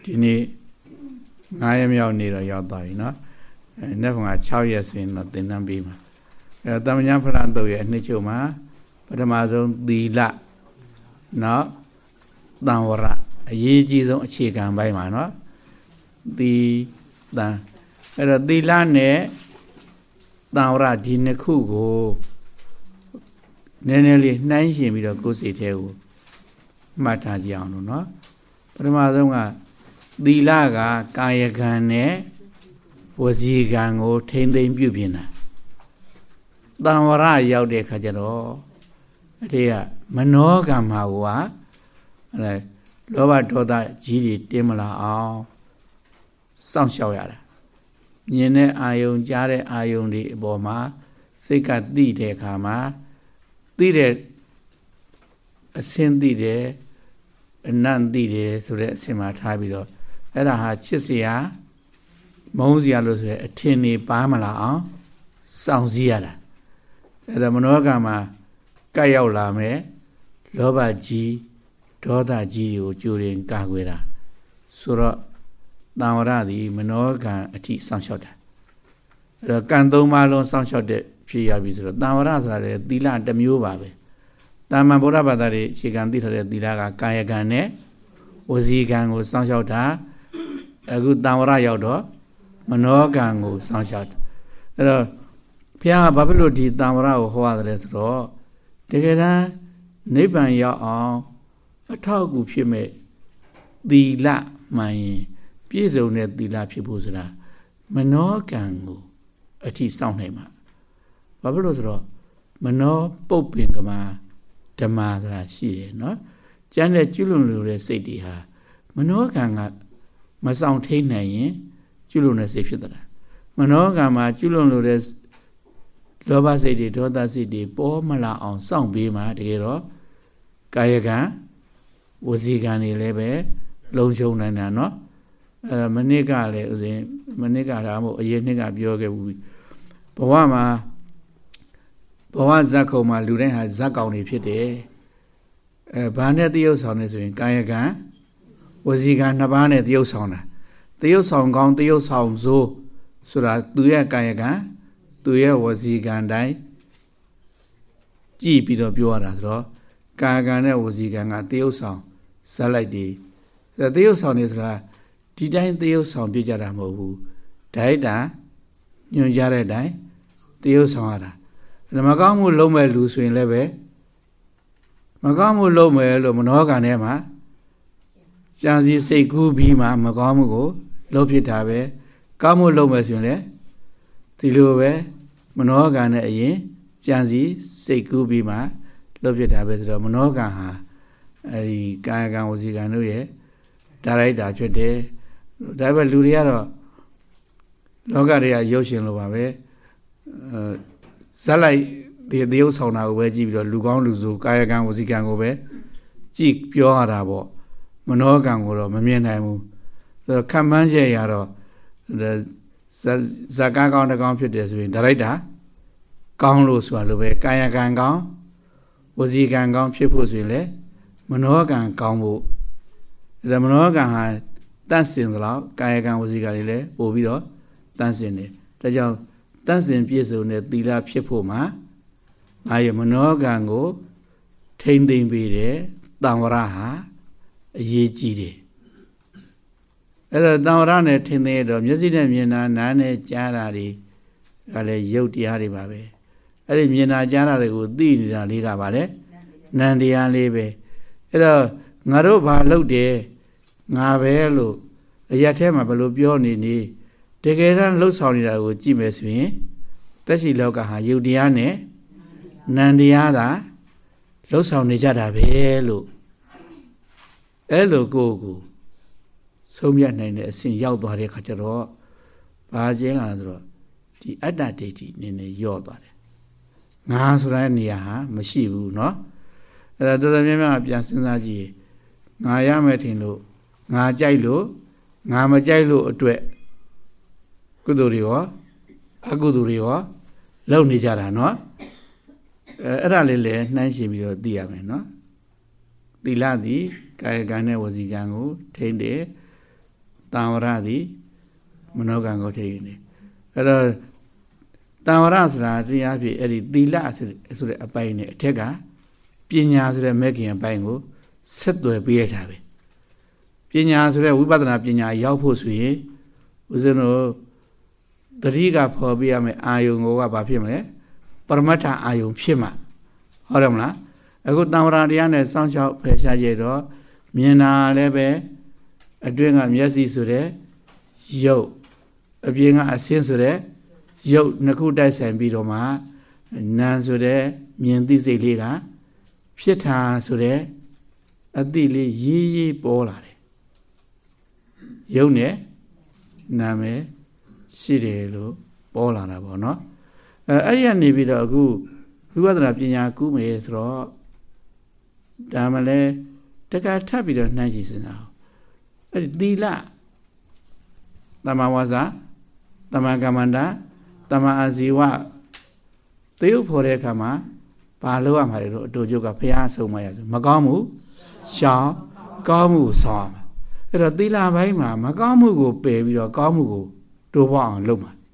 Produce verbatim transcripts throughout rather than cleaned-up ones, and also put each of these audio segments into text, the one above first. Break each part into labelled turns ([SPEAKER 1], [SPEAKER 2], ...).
[SPEAKER 1] ဒီနေ့ငါးရက်မြောက်နေ့တော့ရောက်သွားပြီနော်အဲနေ့ကခြောက်ရက်ဆိုရင်တော့သင်တန်းပြီးမှာအဲတမညာဖရန်တုတ်ရဲ့အနှစ်ချုပ်မှာပထမဆုံးသီလနော်တံဝရအရေးကြီးဆုံးအခြေခံပိုင်းမှာနော်သီတံအဲ့တော့သီလနဲ့တံဝရဒီနှစ်ခုကိုနည်းနည်းလေးနှိုင်းယှဉ်ပြီးတော့ကိုယ်စိတ်ထဲကိုမှတ်ထားကြအောင်လို့နော်ပထမဆုံးကသီလကကာယကံနဲ့ဝစီကံကိုထိမ့်သိမ့်ပြုပြင်တာတံဝရရောက်တဲ့ခါကျတော့အတေကမနောကံမှာကအဲလောဘဒေါသကြီးတွေတင်းမလာအောင်စောင့်ရှောက်ရတာမြင်တဲ့အာယုံကြားတဲ့အာယုံတွေအပေါ်မှာစိတ်ကသိတဲ့အခါမှာသိတဲ့အစင်းသိတယ်အနံ့သိတယ်ဆိုတဲ့အစင်မှာထားပြီးတော့အဲ့ဒါဟာချစ်စရာမုန်းစရာလို့ဆိုတဲ့အထင်တွေပါမလာအောင်စောင့်စည်းရတာအဲ့ဒါမနောကမှာကပ်ရောက်လာမယ်လောဘကြီးဒေါသကြီးကိုကြိုရင်ကာကွယ်တာဆိုတော့တံဝရသည်မနောကံအထိစောင့်ရှောက်တာအဲ့တော့ကံသုံးပါးလုံးစောင့်ရှောက်တဲ့ဖြစ်ရပြီဆိုတော့တံဝရဆိုတာလေသီလတစ်မျိုးပါပဲတာမန်ဗုဒ္ဓဘာသာတွေအခြေခံသိထားတဲ့သီလကကာယကံနဲ့ဝစီကံကိုစောင့်ရှောက်တာအခုတံဝရရောက်တော့မနောကံကိုစောင့်ရှောက်တာအဲ့တော့ဘုရားကဘာဖြစ်လို့ဒီတံဝရကိုဟောရတယ်ဆိုတော့တကယ်တမ်းနိဗ္ဗာန်ရောက်အောင်အထောက်အကူဖြစ်မဲ့သီလမှန်ရင်ပြည့်စုံတဲ့သီလဖြစ်ဖို့ဆိုတာမနောကံကိုအထိစောင့်နိုင်မှာဘာဖြစ်လို့ဆိုတော့မနောပုပ္ပင်ကမှာဓမ္မဆိုတာရှိတယ်နော်ကျန်တဲ့ကျွလွန်လို့တဲ့စိတ်တွေဟာမနောကံကမဆောင်ထိန်နိုင်ရင်ကျွလွန်တဲ့စိတ်ဖြစ်တာမနောကံမှာကျွလွန်လို့တဲ့လောဘစိတ်တွေဒေါသစိတ်တွေပေါ်မလာအောင်စောင့်ပေးမှာတကယ်တော့ကာယကံဝစီကံတွေလည်းပဲလုံခြုံနိုင်တာနော်အဲမနစ်ကလည်းဥစဉ်မနစ်ကဒါမှမဟုတ်အရင်နှစ်ကပြောခဲ့ဘူးဘဝမှာဘဝဇက်ခုံမှာလူတိုင်းဟာဇက်ကောင်တွေဖြစ်တယ်အဲဘာနဲ့တရုပ်ဆောင်နေဆိုရင်ကာယကံဝစီကံနှစ်ပါးနဲ့တရုပ်ဆောင်တာတရုပ်ဆောင်ကောင်းတရုပ်ဆောင်ဆိုဆိုတာသူရဲ့ကာယကံသူရဲ့ဝစီကံတိုင်းကြည့်ပြီးတော့ပြောရတာဆိုတော့ကာယကံနဲ့ဝစီကံကတရုပ်ဆောင်ဇက်လိုက်တွေတရုပ်ဆောင်နေဆိုတာဒီတိုင်းတရုပ်ဆောင်ပြကြတာမဟုတ်ဘူးဒိုက်တာညွှန်ကြားတဲ့အတိုင်းတရုပ်ဆောင်ရတာမကောင်းမှုလုံးမဲ့လူဆိုရင်လည်းပဲမကောင်းမှုလုံးမဲ့လို့မနောကံထဲမှာကြံစည်စိတ်ကူးပြီးမှမကောင်းမှုကိုလုပ်ဖြစ်တာပဲကောင်းမှုလုံးမဲ့ဆိုရင်လည်းဒီလိုပဲမနောကံနဲ့အရင်ကြံစည်စိတ်ကူးပြီးမှလုပ်ဖြစ်တာပဲဆိုတော့မနောကံဟာအဲဒီကာယကံဝစီကံတို့ရဲ့ဒါရိုက်တာဖြစ်တယ်ဒါပဲလူတွေကတော့လောကတွေကရုပ်ရှင်လိုပါပဲအဲဇက်လိုက်ဒီတရုပ်ဆောင်တာကိုပဲကြည့်ပြီးတော့လူကောင်းလူဆိုကာယကံဝစီကံကိုပဲကြည့်ပြောရတာပေါ့မနောကံကိုတော့မမြင်နိုင်ဘူးဆိုတော့ခံမှန်းချက်ရတော့ဇက်ကားကောင်းတကောင်းဖြစ်တယ်ဆိုရင်ဒါရိုက်တာကောင်းလို့ဆိုတာလိုပဲကာယကံကောင်းဝစီကံကောင်းဖြစ်ဖို့ဆိုရင်လေမနောကံကောင်းဖို့ဒါမနောကံဟာတန့်စင်သလောက်ကာယကံဝစီကံတွေလည်းပို့ပြီးတော့တန့်စင်တယ်ဒါကြောင့်တန့်စင်ပြည့်စုံတဲ့သီလဖြစ်ဖို့မှာအာယမနောကံကိုထိမ့်သိမ့်ပေးတယ်တံဝရဟာအရေးကြီးတယ်အဲ့တော့တံဝရနဲ့ထိမ့်သိမ့်တော့မျက်စိနဲ့မြင်တာနားနဲ့ကြားတာတွေကလည်းရုပ်တရားတွေပါပဲအဲ့ဒီမြင်တာကြားတာတွေကိုသိနေတာလေးကပါလေနံတရားလေးပဲအဲ့တော့ငါတို့ဘာလုပ်တယ်ငါပဲလို့အရက်ထဲမှာဘယ်လိုပြောနေနေတကယ်တမ်းလှုပ်ဆောင်နေတာကိုကြည့်မယ်ဆိုရင်တက်ရှိလောကဟာယုတ်တရားနဲ့နံတရားသာလှုပ်ဆောင်နေကြတာပဲလို့အဲ့လိုကိုယ်ကိုဆုံးဖြတ်နိုင်တဲ့အဆင့်ရောက်သွားတဲ့ခါကျတော့ဘာကျင်းလာဆိုတော့ဒီအတ္တဒိဋ္ဌိနည်းနည်းယော့သွားတယ်ငါဆိုတဲ့နေရာဟာမရှိဘူးเนาะအဲ့ဒါတော်တော်များများပြန်စဉ်းစားကြည့်ငါရမယ်ထင်လို့ငါကြိုက်လို့ငါမကြိုက်လို့အတွက်ကုသိုလ်တွေရောအကုသိုလ်တွေရောလုပ်နေကြတာเนาะအဲအဲ့ဒါလေးလည်းနှိုင်းရှင်ပြီးတော့သိရမယ်เนาะသီလသည်ကာယကံနဲ့ဝစီကံကိုထိန်းတယ်တံဝရသည်မနောကံကိုထိနေအဲ့တော့တံဝရဆိုတာတရားဖြစ်အဲ့ဒီသီလဆိုတဲ့အပိုင်းနဲ့အထက်ကပညာဆိုတဲ့မဲ့ခင်အပိုင်းကိုဆက်သွယ်ပေးရတာပဲပညာဆိုတဲ့ဝိပဿနာပညာရောက်ဖို့ဆိုရင်ဦးဇင်းတို့တတိကဖော်ပြရမယ်အာယုံကိုကဘာဖြစ်မလဲပရမတ္ထအာယုံဖြစ်မှာဟုတ်တယ်မလားအခုတံဝရတရားနဲ့စောင့်ရှောက်ဖယ်ရှားကြတော့မြင်တာလည်းပဲအတွင်းကမျက်စိဆိုတဲ့ရုပ်အပြင်ကအဆင်းဆိုတဲ့ရုပ်နှစ်ခုတိုက်ဆိုင်ပြီးတော့မှနာမ်ဆိုတဲ့မြင်သိစိတ်လေးကဖြစ်တာဆိုတဲ့အသိလေးရေးရေးပေါ်လာတယ်ရုပ်နဲ့နာမ်ပဲရှိတယ်လို့ပေါ်လာတာပေါ့နော်အဲအဲ့ဒီကနေပြီးတော့အခုဝိပဿနာပညာကူးမယ်ဆိုတော့ဒါမှလည်းတက္ကထပ်ပြီးတော့နှမ်းကြည့်စမ်းအောင်အဲ့ဒီသီလတမ္မာဝါစာတမ္မာကမ္မန္တာတမ္မာအာဇီဝတယုတ်ဖို့တဲ့အခါမှာဘာလို့ရမှာလဲလို့အတူကျုပ်ကဘုရားဆုံးမရဆိုမကောင်းမှုရှောင်ကောင်းမှုဆောင်မှာအဲ့တော့သီလဘိုင်းမှာမကောင်းမှုကိုပယ်ပြီးတော့ကောင်းမှုကိုတိုးပွားအောင်လုပ်မှာ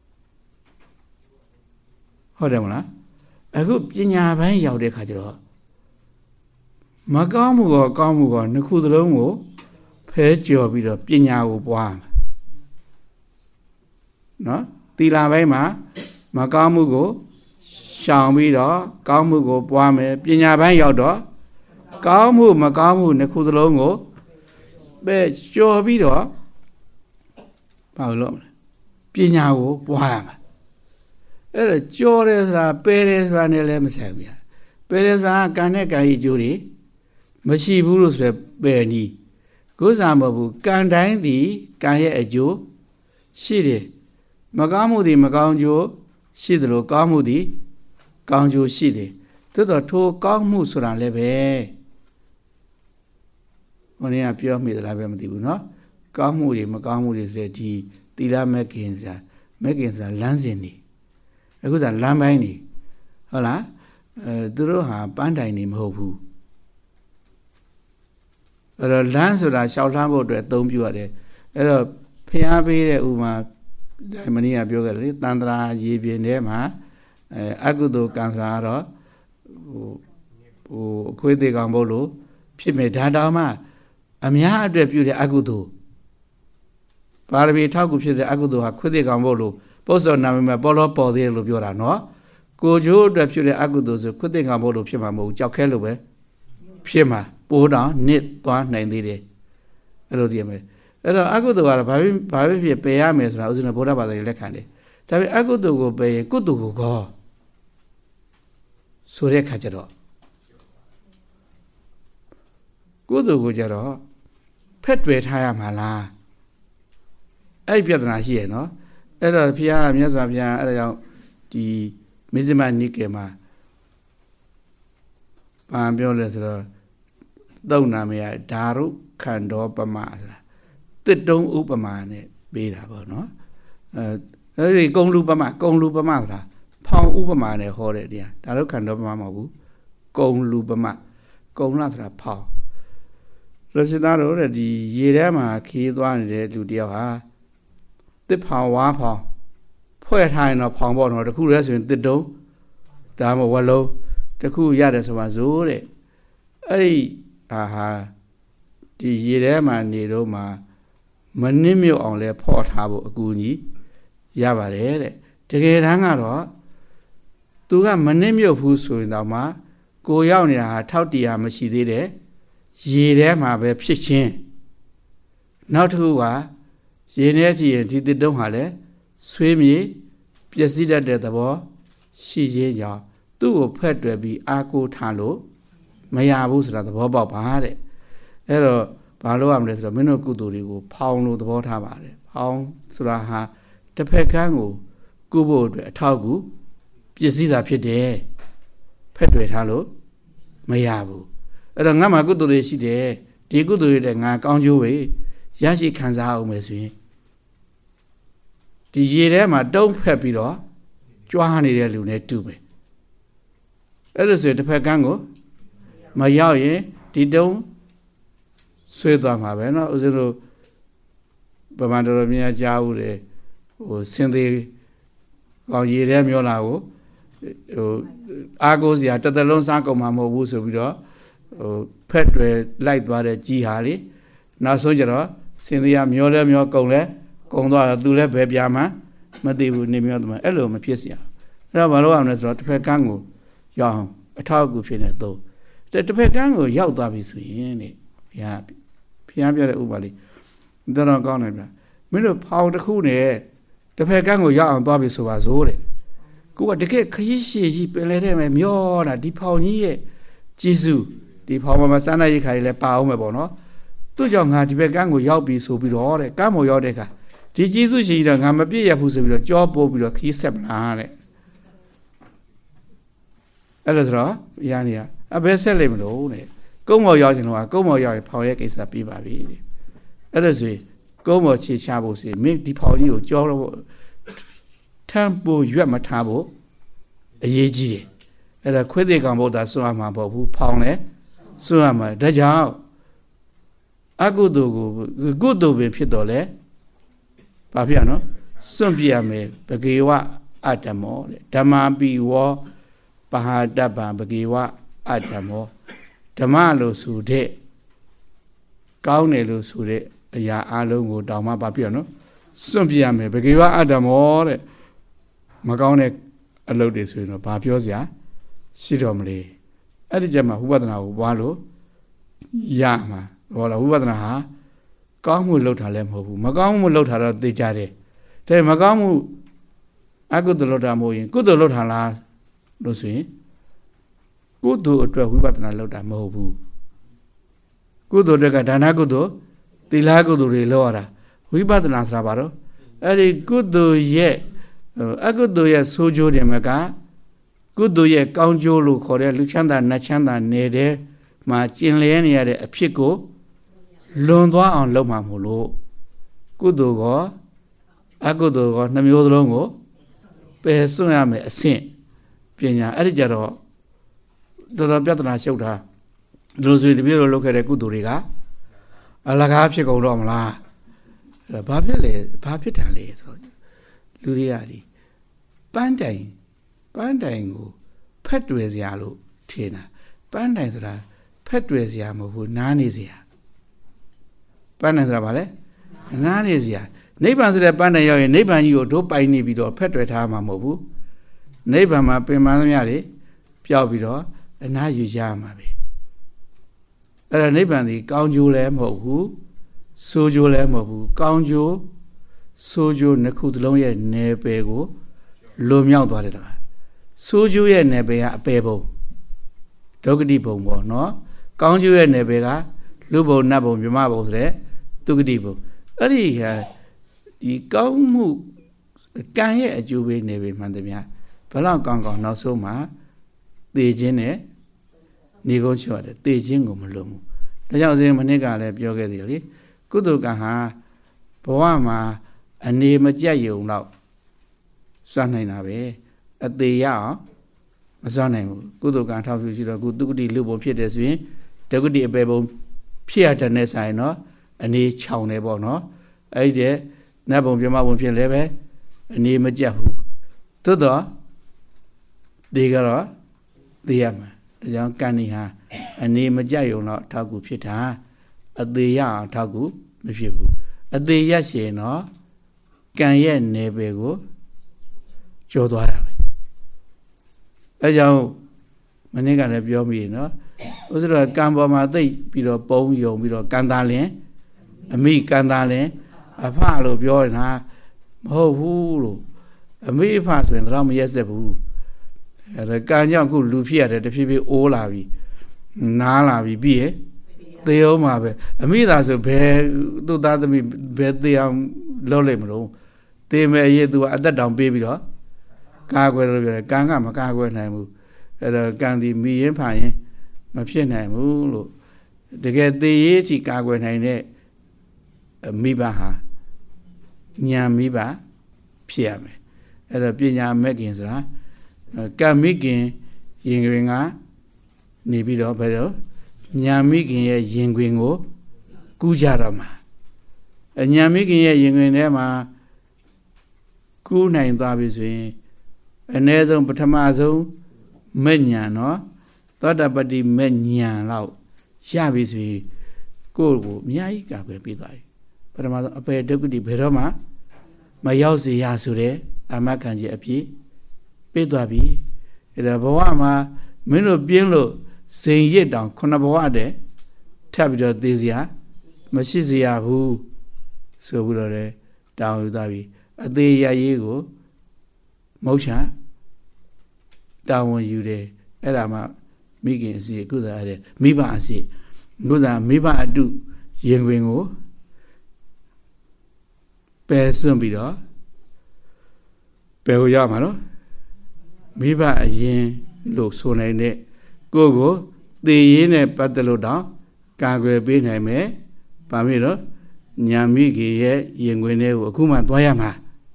[SPEAKER 1] ဟုတ်တယ်မလားအခုပညာဘိုင်းရောက်တဲ့အခါကျတော့မကောင်းမှုကောကောင်းမှုကောနှစ်ခုသလုံးကိုဖဲကြော်ပြီးတော့ပညာကိုပွားမှာနော်သီလဘိုင်းမှာမကောင်းမှုကိုရှောင်ပြီးတော့ကောင်းမှုကိုပွားမယ်ပညာဘိုင်းရောက်တော့ကောင်းမှုမကောင်းမှုနှစ်ခုသလုံးကိုပဲကြော်ပြီးတော့ဘာလို့လဲပညာကိုပွားရမှာအဲ့ဒါကြော်တယ်ဆိုတာပယ်တယ်ဆိုတာနဲ့လည်းမဆိုင်ဘူးပယ်တယ်ဆိုတာကံနဲ့ကံဤကျိုးတွေမရှိဘူးလို့ဆိုရယ်ပယ်နီးကိုယ်စားမဟုတ်ဘူးကံတိုင်းသည်ကံရဲ့အကျိုးရှိတယ်မကောင်းမှုသည်မကောင်းကျိုးရှိတယ်လို့ကောင်းမှုသည်ကောင်းကျိုးရှိတယ်သို့တော့ထိုကောင်းမှုဆိုတာလည်းပဲဘုရားပြောမိသလားပဲမသိဘူးเนาะကောင်းမှုတွေမကောင်းမှုတွေဆိုတဲ့ဒီသီလမဲ့ခင်ဆိုတာမဲ့ခင်ဆိုတာလမ်းစဉ်နေအခုကလမ်းပိုင်းနေဟုတ်လားအဲသူတို့ဟာပန်းတိုင်နေမဟုတ်ဘူးအဲ့တော့လမ်းဆိုတာရှောက်လှမ်းဖို့အတွက်အသုံးပြုရတယ်အဲ့တော့ဖျားပေးတဲ့ဥမာဒါမင်းကပြောခဲ့တယ်တန်ត្រာရေပြင်ထဲမှာအဲအကုသိုလ်ကံဆိုတာတော့ဟိုဟိုအခွေးသေးကောင်ဘုတ်လို့ဖြစ်မယ်ဒါတောင်မှအများအတွက်ပြုတဲ့အကုသိုလ်ပါရမီထောက်ကူဖြစ်တဲ့အကုသိုလ်ဟာခွေးသေးကောင်ဘုတ်လို့ပု္ပ္ပစောနာမည်မှာပေါ်လို့ပေါ်သေးတယ်လို့ပြောတာနော်ကိုကျိုးအတွက်ပြုတဲ့အကုသိုလ်ဆိုခွေးသေးကောင်ဘုတ်လို့ဖြစ်မှာမဟုတ်ဘူးကြောက်ခဲလို့ပဲဖြစ်မှာပိုးတောင်နစ်သွားနိုင်သေးတယ်အဲ့လိုသိရမယ်အဲ့တော့အကုသိုလ်ကတော့ဘာဖြစ်ဘာဖြစ်ဖြစ်ပယ်ရမယ်ဆိုတာဥစဉ်ဗုဒ္ဓဘာသာရဲ့လက်ခံတယ်ဒါပေမဲ့အကုသိုလ်ကိုပယ်ရင်ကုသိုလ်ကိုကောဆိုတဲ့ခါကျတော့ကုသိုလ်ကိုကြတော့ဖက်တွယ်ထားရမှာလားအဲ့ပြဿနာရှိရနော်အဲ့တော့ဘုရားမြတ်စွာဘုရားအဲ့ဒါကြောင့်ဒီမဇ္ဈိမနိကေမှာဘာပြောလဲဆိုတော့သုံးနာမရဓာရုခန္ဓောပမဆိုတာတစ်တုံးဥပမာနဲ့ပေးတာပေါ့နော်အဲအဲဒီကုံလူပမကုံလူပမဆိုတာဖောင်ဥပမာနဲ့ဟောတဲ့တရားဓာရုခန္ဓောပမမဟုတ်ဘူးကုံလူပမကုံလာဆိုတာဖောင်လို့စသားတော့ဒီရေထဲမှာခီးသွားနေတဲ့လူတယောက်ဟာတစ်ဖောင်ဝါဖောင်ဖွဲ့ထားရင်တော့ဖောင်ပေါ့နော်တခုတည်းဆိုရင်တစ်တုံးဒါမှမဟုတ်ဝလုံးတခုရတယ်ဆိုမှဇိုးတဲ့အဲ့ဒီအာဟာဒီရေထဲမှာနေတော့မှမနစ်မြုပ်အောင်လဲဖော်ထားဖို့အကူအညီရပါတယ်တဲ့တကယ်တမ်းကတော့သူကမနစ်မြုပ်ဘူးဆိုရင်တော့မှကိုရောက်နေတာဟာထောက်တရားမရှိသေးတဲ့ရေထဲမှာပဲဖြစ်ချင်းနောက်တစ်ခုကရေထဲတည်ရင်ဒီတစ်တုံးဟာလဲဆွေးမြေပျက်စီးတတ်တဲ့သဘောရှိခြင်းကြောင့်သူ့ကိုဖက်တွယ်ပြီးအာကိုထားလို့မရဘူးဆိုတာသဘောပေါက်ပါတဲ့အဲ့တော့ဘာလို့ရမလဲဆိုတော့မင်းတို့ကုသိုလ်တွေကိုဖောင်းလို့သဘောထားပါတယ်ဖောင်းဆိုတာဟာတစ်ဖက်ကန်းကိုကုဖို့အတွက်အထောက်အကူပစ္စည်းသာဖြစ်တယ်ဖက်တွယ်ထားလို့မရဘူးအဲ့တော့ငါမှာကုသိုလ်တွေရှိတယ်ဒီကုသိုလ်တွေတဲ့ငါကောင်းကျိုးပဲရရှိခံစားအောင်မယ်ဆိုရင်ဒီရေထဲမှာတုံးဖက်ပြီးတော့ကြွားနေတဲ့လူနဲ့တူမယ်အဲ့ဒါဆိုရင်တစ်ဖက်ကန်းကိုမရောက်ရင်ဒီတုံးဆွဲသွားမှာပဲเนาะဦးဇင်းတို့ပမာတော်မြတ်ကြားဦးတယ်ဟိုစင်သေးကောင်ရေထဲမျောလာကိုဟိုအာကိုစရာတစ်သက်လုံးစားကုန်မှာမဟုတ်ဘူးဆိုပြီးတော့ဟိုဖက်တွေလိုက်သွားတဲ့ကြီးဟာလေနောက်ဆုံးကျတော့စင်သေးကမျောလဲမျောကုန်လဲကုန်သွားတော့သူလည်းပဲပြာမှမသိဘူးနေမျောတယ်အဲ့လိုမဖြစ်เสียအဲ့တော့ဘာလို့အောင်လဲဆိုတော့တစ်ဖက်ကန်းကိုရောက်အောင်အထောက်အကူဖြစ်နေတော့တစ်ဖက်ကန်းကိုရောက်သွားပြီဆိုရင်တဲ့ဘုရားဘုရားပြောတဲ့ဥပမာလေးတော်တော်ကောင်းတယ်ဗျမင်းတို့ဖောင်တစ်ခုနဲ့တစ်ဖက်ကန်းကိုရောက်အောင်သွားပြီဆိုပါစို့တဲ့ကိုကတကယ်ခရီးရှည်ကြီးပင်လဲတဲ့မယ်မျောတာဒီဖောင်ကြီးရဲ့ကျေးဇူးဒီဖောင်မှာစမ်းတဲ့ရိခါကြီးလဲပါအောင်မယ်ပေါ့နော်သူ့ကြောင့်ငါဒီဘက်ကန်းကိုရောက်ပြီဆိုပြီးတော့တဲ့ကန်းမော်ရောက်တဲ့အခါဒီကျေးဇူးရှိတော့ငါမပြည့်ရဘူးဆိုပြီးတော့ကြောပိုးပြီးတော့ခရီးဆက်မလားတဲ့အဲ့ဒါဆိုတော့ဘုရားနေကအဘယ်ဆက်လိမ့်မလို့တဲ့ကုန်းမော်ရောက်ရင်တော့ကုန်းမော်ရောက်ရင်ဖောင်ရဲ့ကိစ္စပြီးပါပြီတဲ့အဲ့ဒါဆိုရင်ကုန်းမော်ခြေချဖို့ဆိုရင်မင်းဒီဖောင်ကြီးကိုကြောတော့ထမ်းပို့ရွက်မထားဖို့အရေးကြီးတယ်အဲ့ဒါခွေးသေးကောင်ဗုဒ္ဓဆွမ်းမှာပေါ့ဘူးဖောင်လဲဆွမ်းမှာဒါကြောင့်အကုသိုလ်ကိုကုသိုလ်ပင်ဖြစ်တော့လေဘာဖြစ်ရနော်စွန့်ပြရမယ်ပကေဝအတ္တမောတဲ့ဓမ္မာပိဝောပဟာတပ္ပံပကေဝအတ္တမောဓမ္မလို့ဆိုတဲ့ကောင်းတယ်လို့ဆိုတဲ့အရာအလုံးကိုတောင်မှဘာဖြစ်ရနော်စွန့်ပြရမယ်ပကေဝအတ္တမောတဲ့မကောင်းတဲ့အလုပ်တွေဆိုရင်တော့ဘာပြောစရာရှိတော့မလဲအဲ့ဒီကြမှာဝိပဿနာကိုပွားလို့ရမှာဟောလားဝိပဿနာဟာကောင်းမှုလုပ်တာလည်းမဟုတ်ဘူးမကောင်းမှုလုပ်တာတော့သိကြတယ်ဒါမကောင်းမှုအကုသိုလ်လုပ်တာမဟုတ်ရင်ကုသိုလ်လုပ်တာလားလို့ဆိုရင်ကုသိုလ်အတွက်ဝိပဿနာလုပ်တာမဟုတ်ဘူးကုသိုလ်တွေကဒါနကုသိုလ်သီလကုသိုလ်တွေလုပ်ရတာဝိပဿနာဆိုတာဘာလို့အဲ့ဒီကုသိုလ်ရဲ့အကုသိုလ်ရဲ့ဆိုးကျိုးတွေမှာကကုသိုလ်ရဲ့ကောင်းကျိုးလို့ခေါ်တဲ့လူချမ်းသာနတ်ချမ်းသာနေတဲ့မှာကျင်လည်နေရတဲ့အဖြစ်ကိုလွန်သွားအောင်လုပ်မှာမို့လို့ကုသိုလ်ကအကုသိုလ်ကနှမျိုးသလုံးကိုပယ်စွန့်ရမယ်အဆင့်ပညာအဲ့ဒီကြတော့တော်တော်ပြဿနာရှုပ်တာဒီလိုဆိုရင်တပြည့်လိုလုပ်ခဲ့တဲ့ကုသိုလ်တွေကအလကားဖြစ်ကုန်တော့မလားအဲ့ဒါဘာဖြစ်လဲဘာဖြစ်တာလဲဆိုတော့လူတွေကဒီပန်းတိုင်ပန်းတိုင်ကိုဖက်တွယ်စရာလို့ထင်တာပန်းတိုင်ဆိုတာဖက်တွယ်စရာမဟုတ်ဘူးနားနေစရာပန်းတိုင်ဆိုတာဘာလဲနားနေစရာနိဗ္ဗာန်ဆိုတဲ့ပန်းတိုင်ရောက်ရင်နိဗ္ဗာန်ကြီးကိုတို့ပိုင်နေပြီးတော့ဖက်တွယ်ထားမှာမဟုတ်ဘူးနိဗ္ဗာန်မှာပင်ပန်းသမျှတွေပျောက်ပြီးတော့အနားယူကြမှာပဲအဲ့ဒါနိဗ္ဗာန်ဒီကောင်းကျိုးလည်းမဟုတ်ဘူးဆိုးကျိုးလည်းမဟုတ်ဘူးကောင်းကျိုးဆိုးကျိုးနှစ်ခုသလုံးရဲ့နယ်ပယ်ကိုလွန်မြောက်သွားတယ်တခါဆိုးကျိုးရဲ့နယ်ပယ်ကအပယ်ဘုံဒုက္ခတိဘုံပေါ့နော်ကောင်းကျိုးရဲ့နယ်ပယ်ကလူဘုံနတ်ဘုံမြမဘုံဆိုတဲ့ဒုက္ခတိဘုံအဲ့ဒီဟာဒီကောင်းမှုကံရဲ့အကျိုးပေးနေပြီမှန်တယ်များဘလောက်ကောင်းကောင်းနောက်ဆုံးမှာသေခြင်းနဲ့နေကုန်ချော့တယ်သေခြင်းကိုမလွန်ဘူးဒါကြောင့်ဦးဇင်းမနစ်ကလည်းပြောခဲ့သေးတယ်လေကုသိုလ်ကံဟာဘဝမှာအနေမကြက်ယုံတော့စွန့်နိုင်တာပဲအသေးရအောင်မစွန့်နိုင်ဘူးကုသိုလ်ကံထောက်ပြရှိတော့ကုတုကတိလူဘုံဖြစ်တယ်ဆိုရင်ဒုက္ခတိအပေဘုံဖြစ်ရတဲ့ဆိုင်နော်အနေချောင်တယ်ပေါ့နော်အဲ့ဒီတဲ့နတ်ဘုံပြမဘုံဖြစ်လည်းပဲအနေမကြက်ဘူးသို့တော့ဒီကတော့သိရမှာဒါကြောင့်ကံဤဟာအနေမကြက်ယုံတော့ထောက်ကူဖြစ်တာအသေးရအောင်ထောက်ကူမဖြစ်ဘူးအသေးရရှင်တော့ကံရဲ့နယ်ပယ်ကိုကျော်သွားရမယ်အဲကြောင့်မနေ့ကလည်းပြောမိနော်ဥစ္စာကံပေါ်မှာသိပြီးတော့ပုံယုံပြီးတော့ကံသားလင်အမိကံသားလင်အဖလို့ပြောနေတာမဟုတ်ဘူးလို့အမိအဖဆိုရင်တော့မရက်စက်ဘူးအဲဒါကံကြောင့်ခုလူဖြစ်ရတယ်တဖြည်းဖြည်းအိုးလာပြီနားလာပြီပြီးရဲ့သေအောင်မှာပဲအမိသာဆိုဘယ်သူ့သားသမီးဘယ်သေအောင်လုပ်လိုက်မလို့သေမဲ့အရေးသူကအသက်တောင်ပေးပြီးတော့ကာကွယ်လို့ပြောတယ်ကံကမကာကွယ်နိုင်ဘူးအဲ့တော့ကံဒီမိရင်ဖာရင်မဖြစ်နိုင်ဘူးလို့တကယ်သေရေးအထိကာကွယ်နိုင်တဲ့မိဘဟာညာမိဘဖြစ်ရမယ်အဲ့တော့ပညာမဲ့ခင်ဆိုတာကံမိခင်ရင်တွင်ကနေပြီးတော့ဘယ်တော့ညာမိခင်ရဲ့ရင်တွင်ကိုကူးကြတော့မှာညာမိခင်ရဲ့ရင်ခွင်ထဲမှာကူးနိုင်သွားပြီဆိုရင်အနည်းဆုံးပထမဆုံးမဲ့ညာနော်သောတာပတ္တိမဲ့ညာလောက်ရပြီဆိုရင်ကိုယ့်ကိုအများကြီးကာကွယ်ပေးသွားပြီပထမဆုံးအပေဒုက္ခတိဘယ်တော့မှမရောက်စေရဆိုတဲ့အမခံကြီးအပြည့်ပေးသွားပြီအဲ့ဒါဘဝမှာမင်းတို့ပြင်းလို့စိန်ရစ်တောင်ခုနဘဝတည်းထပ်ပြီးတော့သေစရာမရှိစေရဘူးဆိုပြီးတော့လေတောင်းယူသွားပြီအသေးရရေးကိုမဟုတ်ချာတောင်းဝန်ယူတယ်အဲ့ဒါမှမိခင်အစီအခုစားရတယ်မိဘအစီအခုစားမိဘအတုရင်ခွင်ကိုပယ်စွန့်ပြီးတော့ပယ်ကိုရမှာနော်မိဘအရင်လို့ဆိုနိုင်တဲ့ကိုယ်ကိုသေရေးနဲ့ပတ်သက်လို့တော့ကာကွယ်ပေးနိုင်မယ်ဗာမေတော့ညာမိခင်ရဲ့ရင်ခွင်တွေကိုအခုမှသွားရမှာ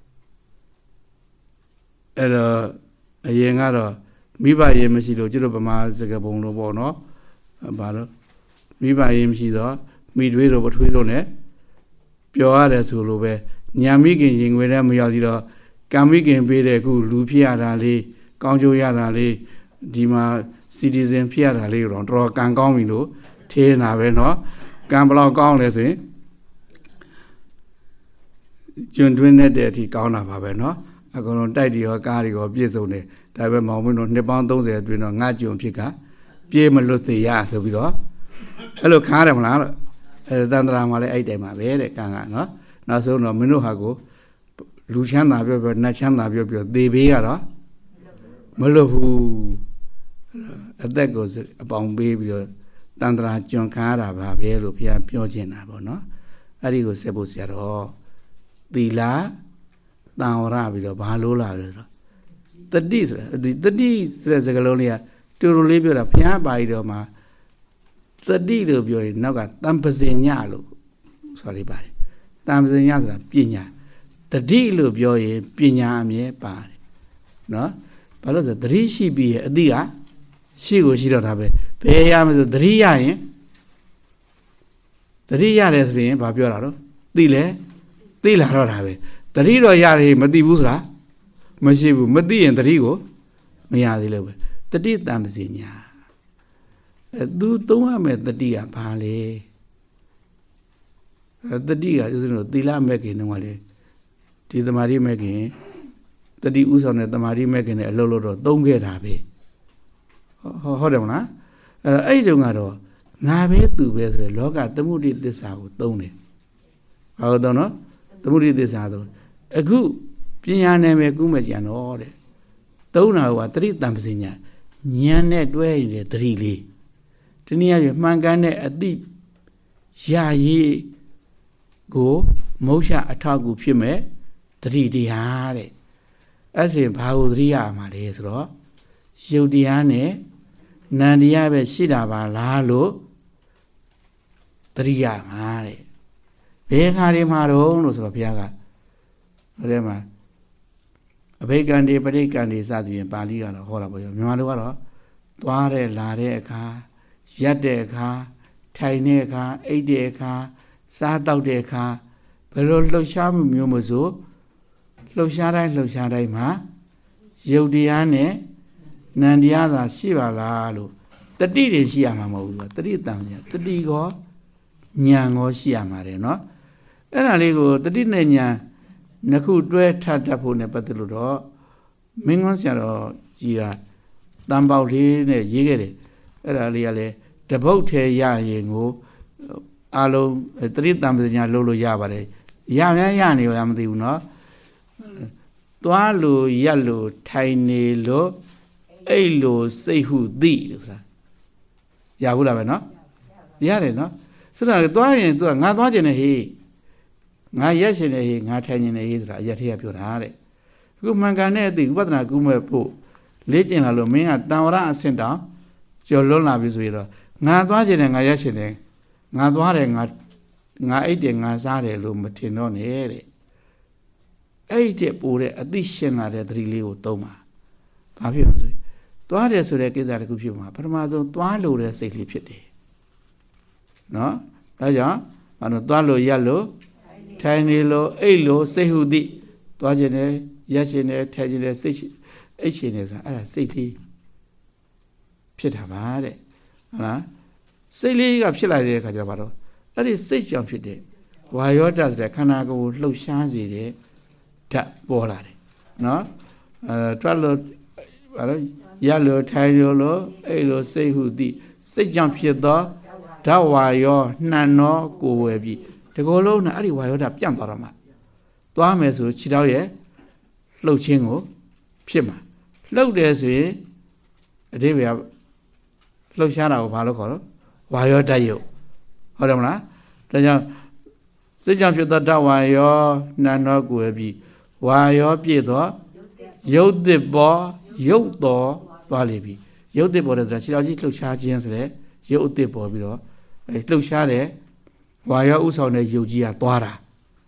[SPEAKER 1] အဲ့တော့အရင်ကတော့မိဘရင်မရှိလို့ကျတို့ဗမာစကားပုံလို့ပေါ့နော်ဘာလို့မိဘရင်မရှိတော့မိတွေးတော့ပထွေးတော့ ਨੇ ပြောရတယ်ဆိုလို့ပဲညာမိခင်ရင်ခွင်ထဲမရောက်သေးတော့ကံမိခင်ပေးတဲ့အခုလူဖြစ်ရတာလေးကောင်းကျိုးရတာလေးဒီမှာ citizen ဖြစ်ရတာလေးတော့တော်တော်ကံကောင်းပြီလို့ထေးနေတာပဲเนาะကံဘလောက်ကောင်းလဲဆိုရင်ကျွန်းတွင်းနဲ့တဲ့အထိကောင်းတာပါပဲเนาะအကုန်လုံးတိုက်တွေရောကားတွေရောပြည့်စုံတယ်ဒါပဲမောင်မင်းတို့နှစ်ပေါင်းသုံးဆယ်အတွင်းတော့ငါကျွန်းဖြစ်ကပြေးမလွတ်သေးရဆိုပြီးတော့အဲ့လိုခါရတယ်မလားအဲတန်ត្រာမှာလည်းအဲ့တိုင်မှာပဲတဲ့ကံကเนาะနောက်ဆုံးတော့မင်းတို့ဟာကိုလူချမ်းသာပြောပြောနတ်ချမ်းသာပြောပြောသေပေးရတော့မလွတ်ဘူးအသက်ကိုအပေါင်ပေးပြီးတော့တန်ត្រာကျွန်းခါရတာပါပဲလို့ဘုရားပြောချင်တာပေါ့เนาะအဲ့ဒီကိုဆက်ဖို့ဆရာတော်သီလတန်ဝရပြီးတော့ဘာလို့လာလဲဆိုတော့တတိဆိုတာဒီတတိဆိုတဲ့စကားလုံးလေးကတူတူလေးပြောတာဘုရားပါဠိတော်မှာတတိလို့ပြောရင်နောက်ကတံပစင်ညလို့ဆိုလေးပါတယ်တံပစင်ညဆိုတာပညာတတိလို့ပြောရင်ပညာအမြဲပါတယ်နော်ဘာလို့ဆိုတတိရှိပြီးရဲ့အတိကရှိကိုရှိတော့တာပဲဘယ်ရမလို့တတိရရင်တတိရတယ်ဆိုရင်ဘာပြောတာတော့သိလဲသိလာတော့တာပဲတတိတော့ရတယ်မသိဘူးဆိုတာမရှိဘူးမသိရင်တတိကိုမရသေးလို့ပဲတတိတံပစညာအဲသူသုံးရမယ်တတိကဘာလဲအဲတတိကဥစဉ်တို့သီလမဲ့ခင်တော့လေဒီသမာဓိမဲ့ခင်တတိဥဆောင်တဲ့သမာဓိမဲ့ခင်နဲ့အလုပ်လုပ်တော့သုံးခဲ့တာပဲဟုတ်တယ်မလားအဲအဲ့ဒီတုန်းကတော့ငါပဲသူပဲဆိုရယ်လောကသမုဒိသစ္စာကိုသုံးတယ်ဟုတ်တော့နော်သမုဒိသစ္စာသုံးအခုပညာနယ်ပဲကုမဲ့ကြံတော့တဲ့သုံးတာကတတိတံပစညာဉာဏ်နဲ့တွဲနေတဲ့တတိလေးဒီနည်းအားဖြင့်မှန်ကန်တဲ့အတိရာရေးကိုမုတ်ချအထောက်အကူဖြစ်မဲ့တတိတရားတဲ့အဲ့စဉ်ဘာကိုတတိရမှာလဲဆိုတော့ယုတ်တရားနဲ့နန္တရားပဲရှိတာပါလားလို့တတိယမှာတဲ့ဘယ်ခါဒီမှာတော့လို့ဆိုတော့ဘုရားကဟိုထဲမှာအဘိကံဒီပရိကံဒီစသဖြင့်ပါဠိကတော့ဟောတာပေါ့မြန်မာလိုကတော့သွားတဲ့လာတဲ့အခါရက်တဲ့အခါထိုင်တဲ့အခါအိပ်တဲ့အခါစားတောက်တဲ့အခါဘယ်လိုလှုပ်ရှားမှုမျိုးမဆိုလှုပ်ရှားတိုင်းလှုပ်ရှားတိုင်းမှာယုတ်တရားနဲ့နန္တရားသာရှိပါလားလို့တတိတွေရှိရမှာမဟုတ်ဘူးတတိတံညာတတိကောဉာဏ်ကောရှိရမှာတယ်နော်အဲ့ဒါလေးကိုတတိနဲ့ဉာဏ်နှစ်ခုတွဲထပ်တတ်ဖို့နဲ့ပတ်သက်လို့တော့မင်းကွန်းဆရာတော်ကြီးကတန်ပေါက်လေးနဲ့ရေးခဲ့တယ်အဲ့ဒါလေးကလည်းတပုတ်ထဲရရင်ကိုအလုံးတတိတံပညာလုပ်လို့ရပါတယ်ရများရနေရမသိဘူးနော်သွားလို့ရက်လို့ထိုင်နေလို့အိတ်လို့စိတ်ဟုသိလို့ဆိုတာရဘူးလားပဲနော်ရတယ်နော်ဆိုတော့သွားရင်သူကငါသွားခြင်းနဲ့ဟေးငါရက်ရှင်နေဟေးငါထိုင်ခြင်းနဲ့ဟေးဆိုတာအရက်ထဲကပြောတာတဲ့အခုမှန်ကန်တဲ့အသိဥပဒနာကုမဲ့ဖို့လေ့ကျင့်လာလို့မင်းကတန်ဝရအဆင့်တောင်ကျော်လွန်လာပြီဆိုရင်တော့ငါသွားခြင်းနဲ့ငါရက်ရှင်နေငါသွားတယ်ငါငါအိတ်တယ်ငါစားတယ်လို့မထင်တော့နဲ့တဲ့အဲ့ဒီပို့တဲ့အသိရှင်လာတဲ့သတိလေးကိုသုံးပါဘာဖြစ်လို့ဆိုရင်သွားတယ်ဆိုတဲ့ကိစ္စတခုဖြစ်မှာပထမဆုံးသွားလို့တဲ့စိတ်လေးဖြစ်တယ်နော်ဒါကြောင့်ဘာလို့သွားလို့ရက်လို့ထိုင်နေလို့အိတ်လို့စိတ်ဟုသည်သွားခြင်းနဲ့ရက်ခြင်းနဲ့ထိုင်ခြင်းနဲ့စိတ်အိတ်ခြင်းနဲ့ဆိုတာအဲ့ဒါစိတ်လေးဖြစ်တာပါတဲ့ဟုတ်လားစိတ်လေးကဖြစ်လာတဲ့အခါကျတော့ဘာလို့အဲ့ဒီစိတ်ကြောင့်ဖြစ်တဲ့ဝါယောဓာတ်ဆိုတဲ့ခန္ဓာကိုယ်လှုပ်ရှားစေတဲ့ဓာတ်ပေါ်လာတယ်နော်အဲတွက်လို့ဘာလို့ရလို့ထိုင်လို့အဲ့လိုစိတ်ဟုသည်စိတ်ကြောင့်ဖြစ်သောဓာတ်ဝါယောနှံသောကိုယ်ဝယ်ပြီးဒီကိုယ်လုံးနဲ့အဲ့ဒီဝါယောဓာတ်ပြန့်သွားတော့မှသွားမယ်ဆိုခြေထောက်ရဲ့လှုပ်ခြင်းကိုဖြစ်မှာလှုပ်တယ်ဆိုရင်အတိပ္ပယ်လှုပ်ရှားတာကိုဘာလို့ခေါ်တော့ဝါယောဓာတ်ယုတ်ဟုတ်တယ်မလားဒါကြောင့်စိတ်ကြောင့်ဖြစ်သောဓာတ်ဝါယောနှံသောကိုယ်ပြီးဝါယောပြည့်သောယုတ်တစ်ပေါ်ယုတ်တော်သွားလိမ့်ပြီယုတ်တစ်ပေါ်တဲ့ဆိုတာခြေထောက်ကြီးလှုပ်ရှားခြင်းဆိုတဲ့ယုတ်အတစ်ပေါ်ပြီးတော့အဲလှုပ်ရှားတဲ့ဝါယောဥဆောင်တဲ့ယုတ်ကြီးကသွားတာ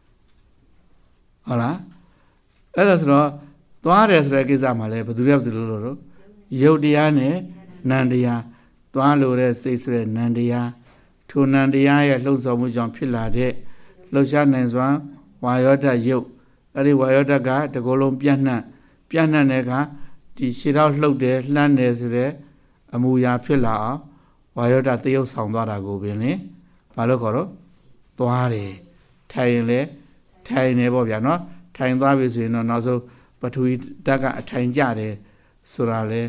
[SPEAKER 1] ဟုတ်လားအဲ့ဒါဆိုတော့သွားတယ်ဆိုတဲ့ကိစ္စမှာလည်းဘယ်သူလဲဘယ်သူလို့လို့ယုတ်တရားနဲ့နံတရားသွားလို့တဲ့စိတ်ဆိုတဲ့နံတရားထိုနံတရားရဲ့လှုပ်ဆောင်မှုကြောင့်ဖြစ်လာတဲ့လှုပ်ရှားနိုင်စွာဝါယောဓာတ်ယုတ်အဲ့ဒီဝါယောဓာတ်ကတကောလုံးပြန့်နှံ့ပြန့်နှံ့တဲ့အခါဒီခြေထောက်လှုပ်တယ်လှမ်းတယ်ဆိုတဲ့အမူအရာဖြစ်လာအောင်ဝါယောဓာတ်တရုပ်ဆောင်သွားတာကိုပင်လေဘာလို့ခေါ်တော့သွားတယ်ထိုင်ရင်လေထိုင်နေပေါ့ဗျာနော်ထိုင်သွားပြီဆိုရင်တော့နောက်ဆုံးပထဝီဓာတ်ကအထိုင်ကြတယ်ဆိုတာလေ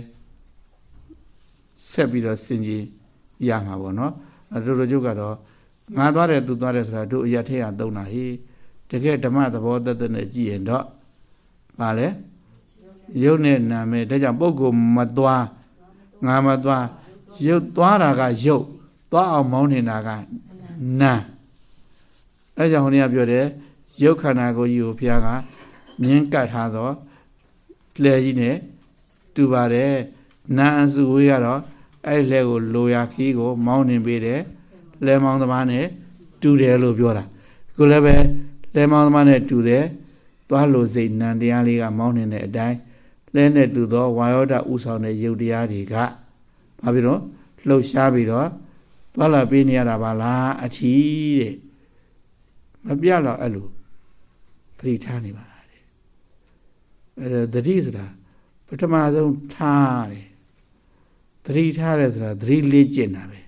[SPEAKER 1] ဆက်ပြီးတော့စဉ်းကြည့်ရမှာပေါ့နော်တို့တို့ကျုပ်ကတော့ငါသွားတယ်သူသွားတယ်ဆိုတာတို့အရက်ထဲကသုံးတာဟိတကယ်ဓမ္မသဘောတသက်နဲ့ကြည့်ရင်တော့ပါလေရုပ်နဲ့နာမယ်ဒါကြောင့်ပုဂ္ဂိုလ်မသွားငါမသွားရုပ်သွားတာကရုပ်သွားအောင်မောင်းနေတာကနာအဲကြောင့်ဟိုနေ့ကပြောတယ်ရုပ်ခန္ဓာကိုယ်ကြီးကိုဘုရားကမြင်းကတ်ထားတော့လဲကြီးနဲ့တူပါတယ်နာအစုဝေးကတော့အဲ့လဲကိုလိုရာခီးကိုမောင်းနေပေးတယ်လဲမောင်းသမားနဲ့တူတယ်လို့ပြောတာခုလည်းပဲလဲမောင်းသမားနဲ့တူတယ်သွားလို့စိတ်နံတရားလေးကမောင်းနေတဲ့အတိုင်းလဲနဲ့တူသောဝါယောဓာတ်ဥဆောင်တဲ့ယုတ်တရားတွေကဘာဖြစ်လို့လှုပ်ရှားပြီးတော့သွားလာပေးနေရတာပါလားအထီးတဲ့မပြတော့အဲ့လိုသတိထားနေပါတဲ့အဲ့ဒါသတိဆိုတာပထမဆုံးထားတယ်သတိထားတယ်ဆိုတာသတိလေ့ကျင့်တာပဲ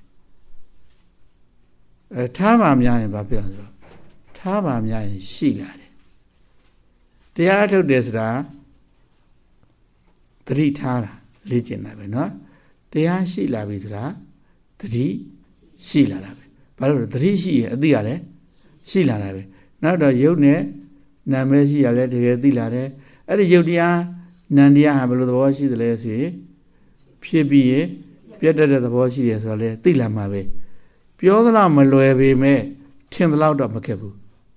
[SPEAKER 1] အဲထားမှများရင်ဘာဖြစ်လဲဆိုတော့ထားမှများရင်ရှိလာတယ်တရားထုတ်တယ်ဆိုတာသတိထားတာလေ့ကျင့်တာပဲเนาะတရားရှိလာပြီဆိုတာသတိရှိလာတာပဲဘာလို့လဲသတိရှိရင်အသိရလဲရှိလာတာပဲနောက်တော့ယုတ်နဲ့နာမည်ရှိရလဲတကယ်သိလာတယ်အဲ့ဒီယုတ်တရားနံတရားဟာဘယ်လိုသဘောရှိသလဲဆိုရင်ဖြစ်ပြီးရင်ပြတ်တဲ့သဘောရှိတယ်ဆိုတော့လေသိလာမှာပဲပြောသလားမလွယ်ပေမဲ့ထင်သလောက်တော့မခက်ဘူး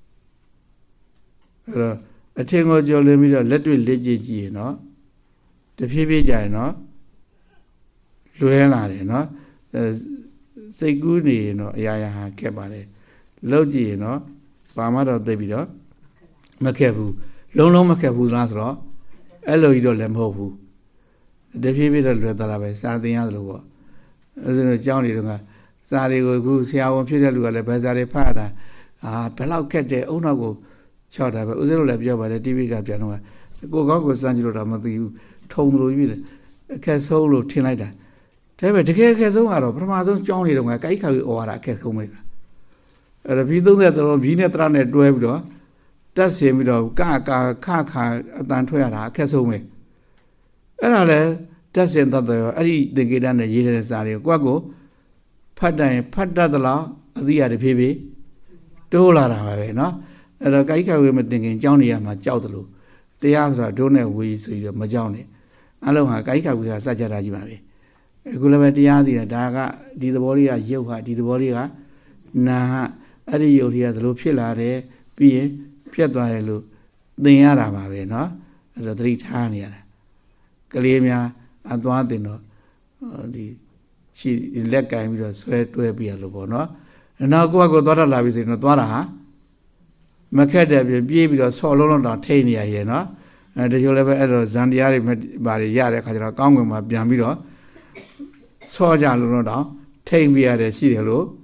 [SPEAKER 1] အဲ့တော့အထင်ကိုကြော်လွင်ပြီးတော့လက်တွေ့လက်ကြည့်ကြည့်ရင်တော့တဖြည်းဖြည်းကြာရင်တော့လွယ်လာတယ်နော်စိတ်ကူးနေရင်တော့အရာရာဟာခက်ပါတယ်လောက်ကြည့်ရင်တော့ဘာမှတော့သိပြီးတော့မခက်ဘူးလုံးလုံးမခက်ဘူးလားဆိုတော့အဲ့လိုကြီးတော့လည်းမဟုတ်ဘူးတဖြည်းဖြည်းတော့လွယ်သွားတာပဲစာသင်ရသလိုပေါ့အဲဆိုတော့ကျောင်းတွေတော့ကစာတွေကိုအခုဆရာဝန်ဖြစ်တဲ့လူကလည်းဗစာတွေဖတ်တာအာဘယ်လောက်ခက်တယ်အုံနောက်ကိုချောက်တာပဲဦးဇင်းတို့လည်းပြောပါတယ် တီဗီ ကပြန်တော့ကိုကောင်းကိုစမ်းကြည့်လို့တော့မသိဘူးထုံလို့ပြီးတယ်အခက်ဆုံးလို့ထင်လိုက်တာဒါပေမဲ့တကယ်အခက်ဆုံးကတော့ပထမဆုံးကျောင်းနေတော့ကကိုက်ခါပြီးអော်ရတာအခက်ဆုံးပဲအဲ့ဒါဘီသုံးဆယ်သုံးဘီနဲ့တရနဲ့တွဲပြီးတော့တက်ဆင်ပြီးတော့ကကခခအတန်ထွက်ရတာအခက်ဆုံးပဲအဲ့ဒါလည်းတက်ဆင်တတ်တယ်အဲ့ဒီသင်္ကေတနဲ့ရေးတဲ့စာတွေကိုကိုယ့်ကိုဖတ်တိုင်းဖတ်တတ်သလားအသိရတဖြည်းဖြည်းတိုးလာတာပဲเนาะအဲ့တော့ကိုက်ခါဝေးမတင်ခင်ကျောင်းနေရမှာကြောက်တယ်လို့တရားဆိုတာဒုနဲ့ဝေးဆိုပြီးတော့မကြောက်နဲ့အလုံးဟာကိုက်ခါဝေးကစကြတာကြီးပါပဲအခုလည်းပဲတရားသိတယ်ဒါကဒီသဘောလေးကရုပ်ဟာဒီသဘောလေးကနာဟာအဲ့ဒီရုပ်လေးကသလိုဖြစ်လာတယ်ပြီးရင်ပြတ်သွားတယ်လို့သင်ရတာပါပဲเนาะအဲ့တော့သတိထားနေရတာကလေးများအသွားတင်တော့ဒီခြေလက်ကင်ပြီးတော့ဆွဲတွဲပြရလို့ပေါ့เนาะနောက်ကိုယ့်ကိုသွားတတ်လာပြီဆိုရင်တော့သွားတာဟာမခက်တဲ့ပြပြေးပြီးတော့ဆော်လုံးလုံးတောင်ထိနေရရဲ့เนาะအဲတချို့လည်းပဲအဲ့တော့ဇန်တရားတွေဘာတွေရတဲ့ခါကျတော့ကောင်းကင်မှာပြန်ပြီးတော့ဆောကြလို့တော့ထိမ့်ပြရတယ်ရှိတယ်လို့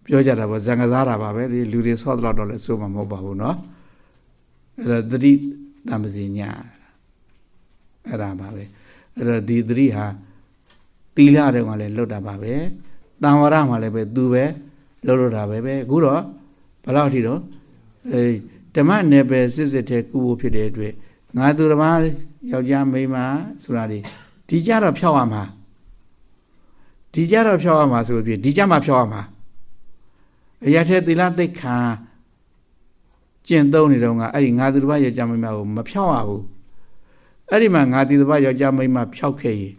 [SPEAKER 1] ပြောကြတာပေါ့ဇံကစားတာပါပဲဒီလူတွေဆော့တော့တော့လဲဆိုမှမဟုတ်ပါဘူးနော်အဲ့ဒါသတိတမ္ပစီညာအဲ့ဒါပါပဲအဲ့တော့ဒီသတိဟာသီလတွေကလည်းလွတ်တာပါပဲတန်ဝရမှာလည်းပဲသူပဲလွတ်လွတ်တာပဲပဲအခုတော့ဘယ်လောက်ထိတော့အဲဓမ္မနယ်ပယ်စစ်စစ်တဲ့ကုဖို့ဖြစ်တဲ့အတွက်ငါသူတစ်ပါးယောက်ျားမိန်းမဆိုတာဒီဒီကြတော့ဖြောက်ရမှာဒီကြတော့ဖြောက်ရမှာဆိုပြီးဒီကြမှာဖြောက်ရမှာအရာထဲသီလသိက္ခာကျင့်သုံးနေတော့ကအဲ့ဒီငါသူတစ်ပါးယောက်ျားမိန်းမကိုမဖြောက်ရဘူးအဲ့ဒီမှာငါသူတစ်ပါးယောက်ျားမိန်းမဖြောက်ခဲ့ရင်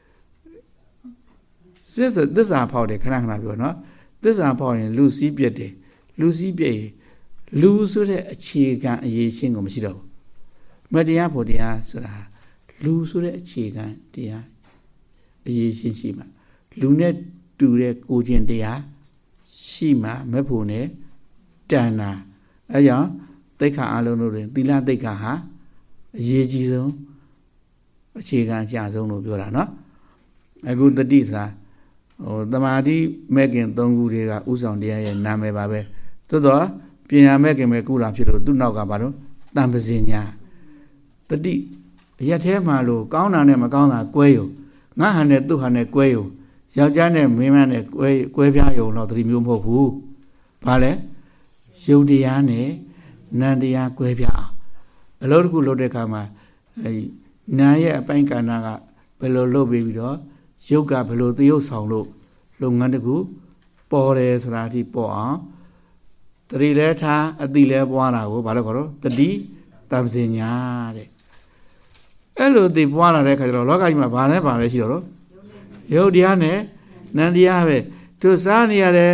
[SPEAKER 1] စစ်သစ္စာဖောက်တယ်ခဏခဏပြောနော်သစ္စာဖောက်ရင်လူစည်းပြတ်တယ်လူစည်းပြတ်ရင်လူဆိုတဲ့အခြေခံအရေးရှင်းကိုမရှိတော့ဘူးမတရားဖို့တရားဆိုတာလူဆိုတဲ့အခြေခံတရားအရေးရှင်းရှိမှလူနဲ့တူတဲ့ကိုခြင်းတရားရှိမှမဖို့နဲ့တဏ္ဍာအဲကြောင့်သိက္ခာအလုံးတို့တွင်သီလသိက္ခာဟာအရေးကြီးဆုံးအခြေခံအကျဆုံးလို့ပြောတာနော်အခုတတိဆိုတာဟိုတမာတိမဲ့ခင်သုံးခုတွေကဥဆောင်တရားရဲ့နာမည်ပါပဲသို့တော့ပညာမဲ့ခင်ပဲကုတာဖြစ်လို့သူ့နောက်ကဘာလို့တန်ပစင်ညာတတိရက်ထဲမှာလို့ကောင်းတာနဲ့မကောင်းတာကွဲယုံငါဟန်နဲ့သူ့ဟန်နဲ့ကွဲယုံယောက်ျားနဲ့မိန်းမနဲ့ကွဲကွဲပြားယုံတော့တတိမျိုးမဟုတ်ဘူးဘာလဲယုတ်တရားနဲ့နံတရားကွဲပြားအောင်အလုပ်တစ်ခုလုပ်တဲ့အခါမှာအဲနာရဲ့အပိုင်းကဏ္ဍကဘယ်လိုလုပ်ပြီးတော့ရုပ်ကဘယ်လိုသရုပ်ဆောင်လို့လုပ်ငန်းတကူပေါ်တယ်ဆိုတာအထိပေါ်အောင်တတိလဲထားအတိလဲပွားတာကိုဘာလို့ခေါ်တော့တတိတမ္ပစညာတဲ့အဲ့လိုသိပွားလာတဲ့ခါကျတော့လောကကြီးမှာဘာနဲ့ဘာပဲရှိတော့တော့ရုပ်တရားနဲ့နံတရားပဲသူစားနေရတယ်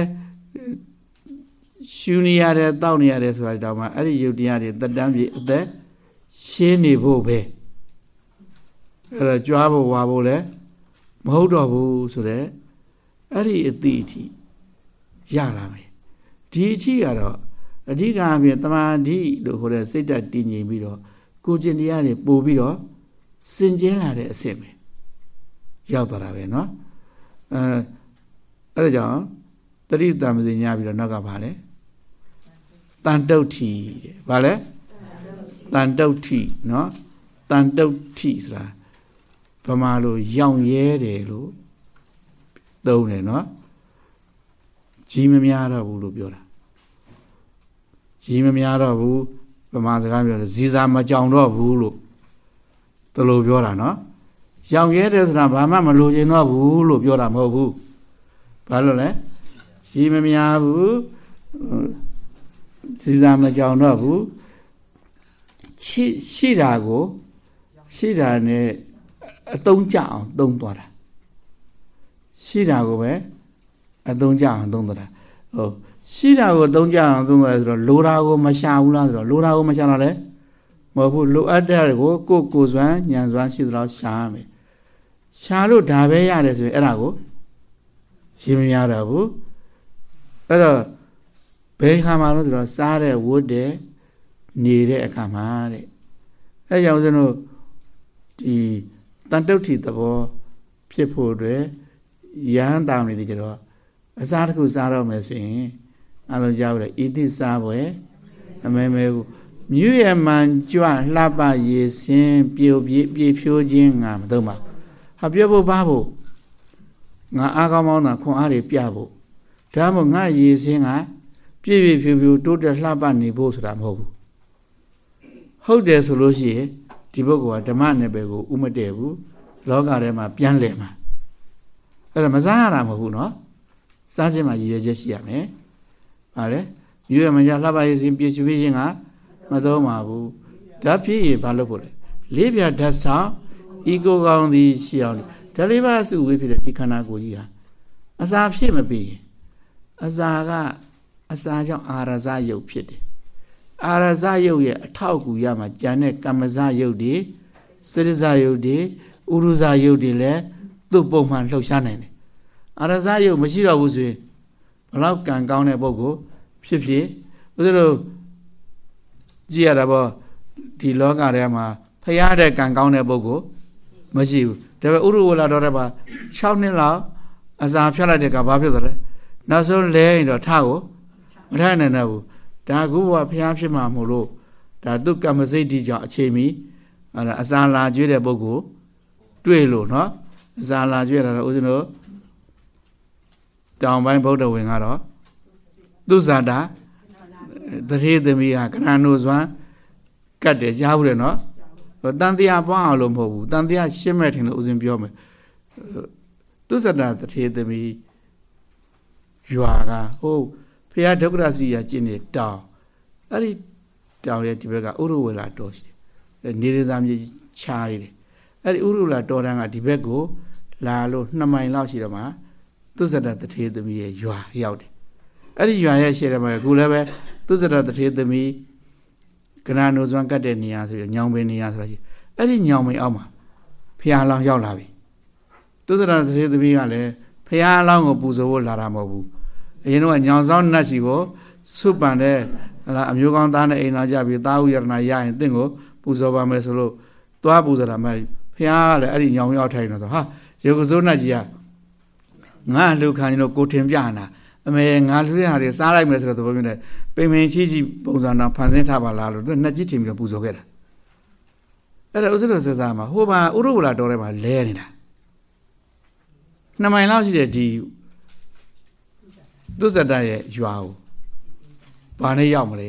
[SPEAKER 1] ရှူနေရတယ်တောက်နေရတယ်ဆိုတာတောင်မှအဲ့ဒီရုပ်တရားတွေတက်တန်းပြီးအသက်ရှင်းနေဖို့ပဲအဲ့တော့ကြွားဖို့ဝါဖို့လဲမဟုတ်တော့ဘူးဆိုတော့အဲ့ဒီအတိအထိရလာမယ်ဒီအထိကတော့အဓိကအပြင်တမာတိလို့ခေါ်တဲ့စိတ်ဓာတ်တည်ငြိမ်ပြီးတော့ကိုကျင်တရားတွေပို့ပြီးတော့စင်ကြဲလာတဲ့အဆင့်ပဲရောက်သွားတာပဲเนาะအဲအဲ့ဒါကြောင့်တတိတံပစီညာပြီးတော့နောက်ကဘာလဲတန်တုတ်ထီတဲ့ဘာလဲတန်တုတ်ထီเนาะတန်တုတ်ထီဆိုတာဗမာလိုရောင်ရဲတယ်လို့သုံးတယ်เนาะကြီးမများတော့ဘူးလို့ပြောတာကြီးမများတော့ဘူးဗမာစကားပြောတယ်ဇီစာမကြောင်တော့ဘူးလို့တလို့ပြောတာเนาะရောင်ရဲတယ်ဆိုတာဘာမှမလိုချင်တော့ဘူးလို့ပြောတာမဟုတ်ဘူးဘာလို့လဲကြီးမများဘူးဇီစာမကြောင်တော့ဘူးရှိရှိတာကိုရှိတာနဲ့အသုံးကျအောင်သုံးသွားတာရှိတာကိုပဲအသုံးကျအောင်သုံးသွားတာဟုတ်ရှိတာကိုသုံးကျအောင်သုံးသွားတယ်ဆိုတော့လိုတာကိုမရှာဘူးလားဆိုတော့လိုတာကိုမရှာတော့လဲမဟုတ်ဘူးလိုအပ်တဲ့ကိုကိုယ်ကိုယ်စွမ်းဉာဏ်စွမ်းရှိသလောက်ရှာရမယ်ရှာလို့ဒါပဲရတယ်ဆိုရင်အဲ့ဒါကိုရှင်းမရတော့ဘူးအဲ့တော့ဘယ်ခါမှလို့ဆိုတော့စားတဲ့ဝတ်တဲ့နေတဲ့အခါမှာတဲ့အဲကြောင့်ကျွန်တော်ဒီတန်တုတ်ထီသဘောဖြစ်ဖို့အတွက်ရဟန်းတာဝန်တွေကြတော့အစားတစ်ခုစားတော့မယ်ဆိုရင်အလုံးကြားပြီးဣတိစားပွဲအမဲမဲကိုမြွေရမှန်ကြွလှပရေစင်းပြိုပြေပြေဖြိုးခြင်းငါမသုံးပါဟာပြောဖို့ပါဖို့ငါအားကောင်းမောင်းတာခွန်အားတွေပြဖို့ဒါမှမဟုတ်ငါရေစင်းကပြည့်ပြည့်ဖြိုးဖြိုးတိုးတက်လှပနေဖို့ဆိုတာမဟုတ်ဘူးဟုတ်တယ်ဆိုလို့ရှိရင်ဒီပုဂ္ဂိုလ်ကဓမ္မနယ်ပယ်ကိုဥမတည့်ဘူးလောကထဲမှာပြန်လည်မှာအဲ့ဒါမစားရတာမဟုတ်ဘူးเนาะစားခြင်းမှာရည်ရွယ်ချက်ရှိရမယ်ဗါလေရည်ရွယ်မှကြလှပရေးစဉ်ပြည့်စုံခြင်းကမတော်ပါဘူးဓာတ်ဖြစ်ရင်ဘာလုပ်ဖို့လဲလေးပြဓာတ်ဆောင်ဤကိုကောင်းသည်ရှိအောင်ဓာတ်လေးပါးစုဝေးဖြစ်တဲ့ဒီခန္ဓာကိုယ်ကြီးဟာအစာဖြစ်မပြီးရင်အစာကအစာကြောင့်အာရဇယုတ်ဖြစ်တယ်အာရဇယုတ်ရဲ့အထောက်အကူရမှာကျန်တဲ့ကမ္မဇယုတ်တွေစရိဇယုတ်တွေဥရုဇယုတ်တွေလည်းသူ့ပုံမှန်လှုပ်ရှားနိုင်တယ်အာရဇယုတ်မရှိတော့ဘူးဆိုရင်ဘလောက်ကံကောင်းတဲ့ပုဂ္ဂိုလ်ဖြစ်ဖြစ်ဦးဇင်းတို့ကြည့်ရတာပေါ့ဒီလောကထဲမှာဖျားတဲ့ကံကောင်းတဲ့ပုဂ္ဂိုလ်မရှိဘူးဒါပေမဲ့ဥရုဝလာတော်တဲ့မှာ၆နှစ်လောက်အစာဖြတ်လိုက်တဲ့ကဘာဖြစ်သွားလဲနောက်ဆုံးလဲရင်တော့ထားကိုမထားနိုင်တော့ဘူးဒါကူဘဝဖျားဖြစ်မှာမို့လို့ဒါသူကမ္မစိတ်ဒီကြောင့်အခြေမီအဲ့ဒါအစာလာကျွေးတဲ့ပုဂ္ဂိုလ်တွေ့လို့နော်အစာလာကျွေးတာတော့ဦးဇင်းတို့တောင်ပိုင်းဗုဒ္ဓဝင်ကတော့သူဇာတာတထေသမီးဟာကရဏုစွမ်းကတ်တယ်ကြားဘူးတယ်နော်တန်တရားပွားအောင်လို့မဟုတ်ဘူးတန်တရားရှင်းမဲ့ထင်လို့ဦးဇင်းပြောမယ်သူဇာတာတထေသမီးရွာကဟိုဖရာဒုက္ခရစီရကျင့်နေတောင်အဲ့ဒီတောင်ရဲ့ဒီဘက်ကဥရဝေလာတော်ရှိတယ်နေရစာမြေခြားနေတယ်အဲ့ဒီဥရဝေလာတော်တန်းကဒီဘက်ကိုလာလို့နှစ်မိုင်လောက်ရှိတော့မှသူဇာတာတထေသမီးရဲ့ရွာရောက်တယ်အဲ့ဒီရွာရဲ့ရှေ့ထဲမှာခုလည်းပဲသူဇာတာတထေသမီးကရဏုစွမ်းကတ်တဲ့နေရာဆိုညောင်ပင်နေရာဆိုတာရှိအဲ့ဒီညောင်ပင်အောက်မှာဖရာလောင်းရောက်လာပြီသူဇာတာတထေသမီးကလည်းဖရာလောင်းကိုပူဇော်ဖို့လာတာမဟုတ်ဘူးအရင်တော့ညောင်ဆောင်နတ်စီကိုစွပန်တဲ့အမျိုးကောင်းသားနဲ့အိမ်လာကြပြီးသားဥယရဏရရင်တင့်ကိုပူဇော်ပါမယ်ဆိုလို့သွားပူဇော်တာမှဖရာကလည်းအဲ့ဒီညောင်ရောက်ထိုင်တော့ဟာရေကစိုးနတ်ကြီးကငါလှူခံရင်တော့ကိုထင်ပြနာအမေငါလှူရတာတွေစားလိုက်မယ်ဆိုတော့သဘောမျိုးနဲ့ပိန်ပင်ချီချီပုံစံတော့ဖန်ဆင်းထားပါလားလို့သူနှစ်ကြီးထင်ပြီးတော့ပူဇော်ခဲ့တာအဲ့ဒါဥစ္စာတော်စစားမှာဟိုမှာဥရဝလာတော်ထဲမှာလဲနေတာနှစ်မိုင်လောက်ရှိတဲ့ဒီသူဇတရဲ့ရွာကိုဘာနဲ့ရောက်မလဲ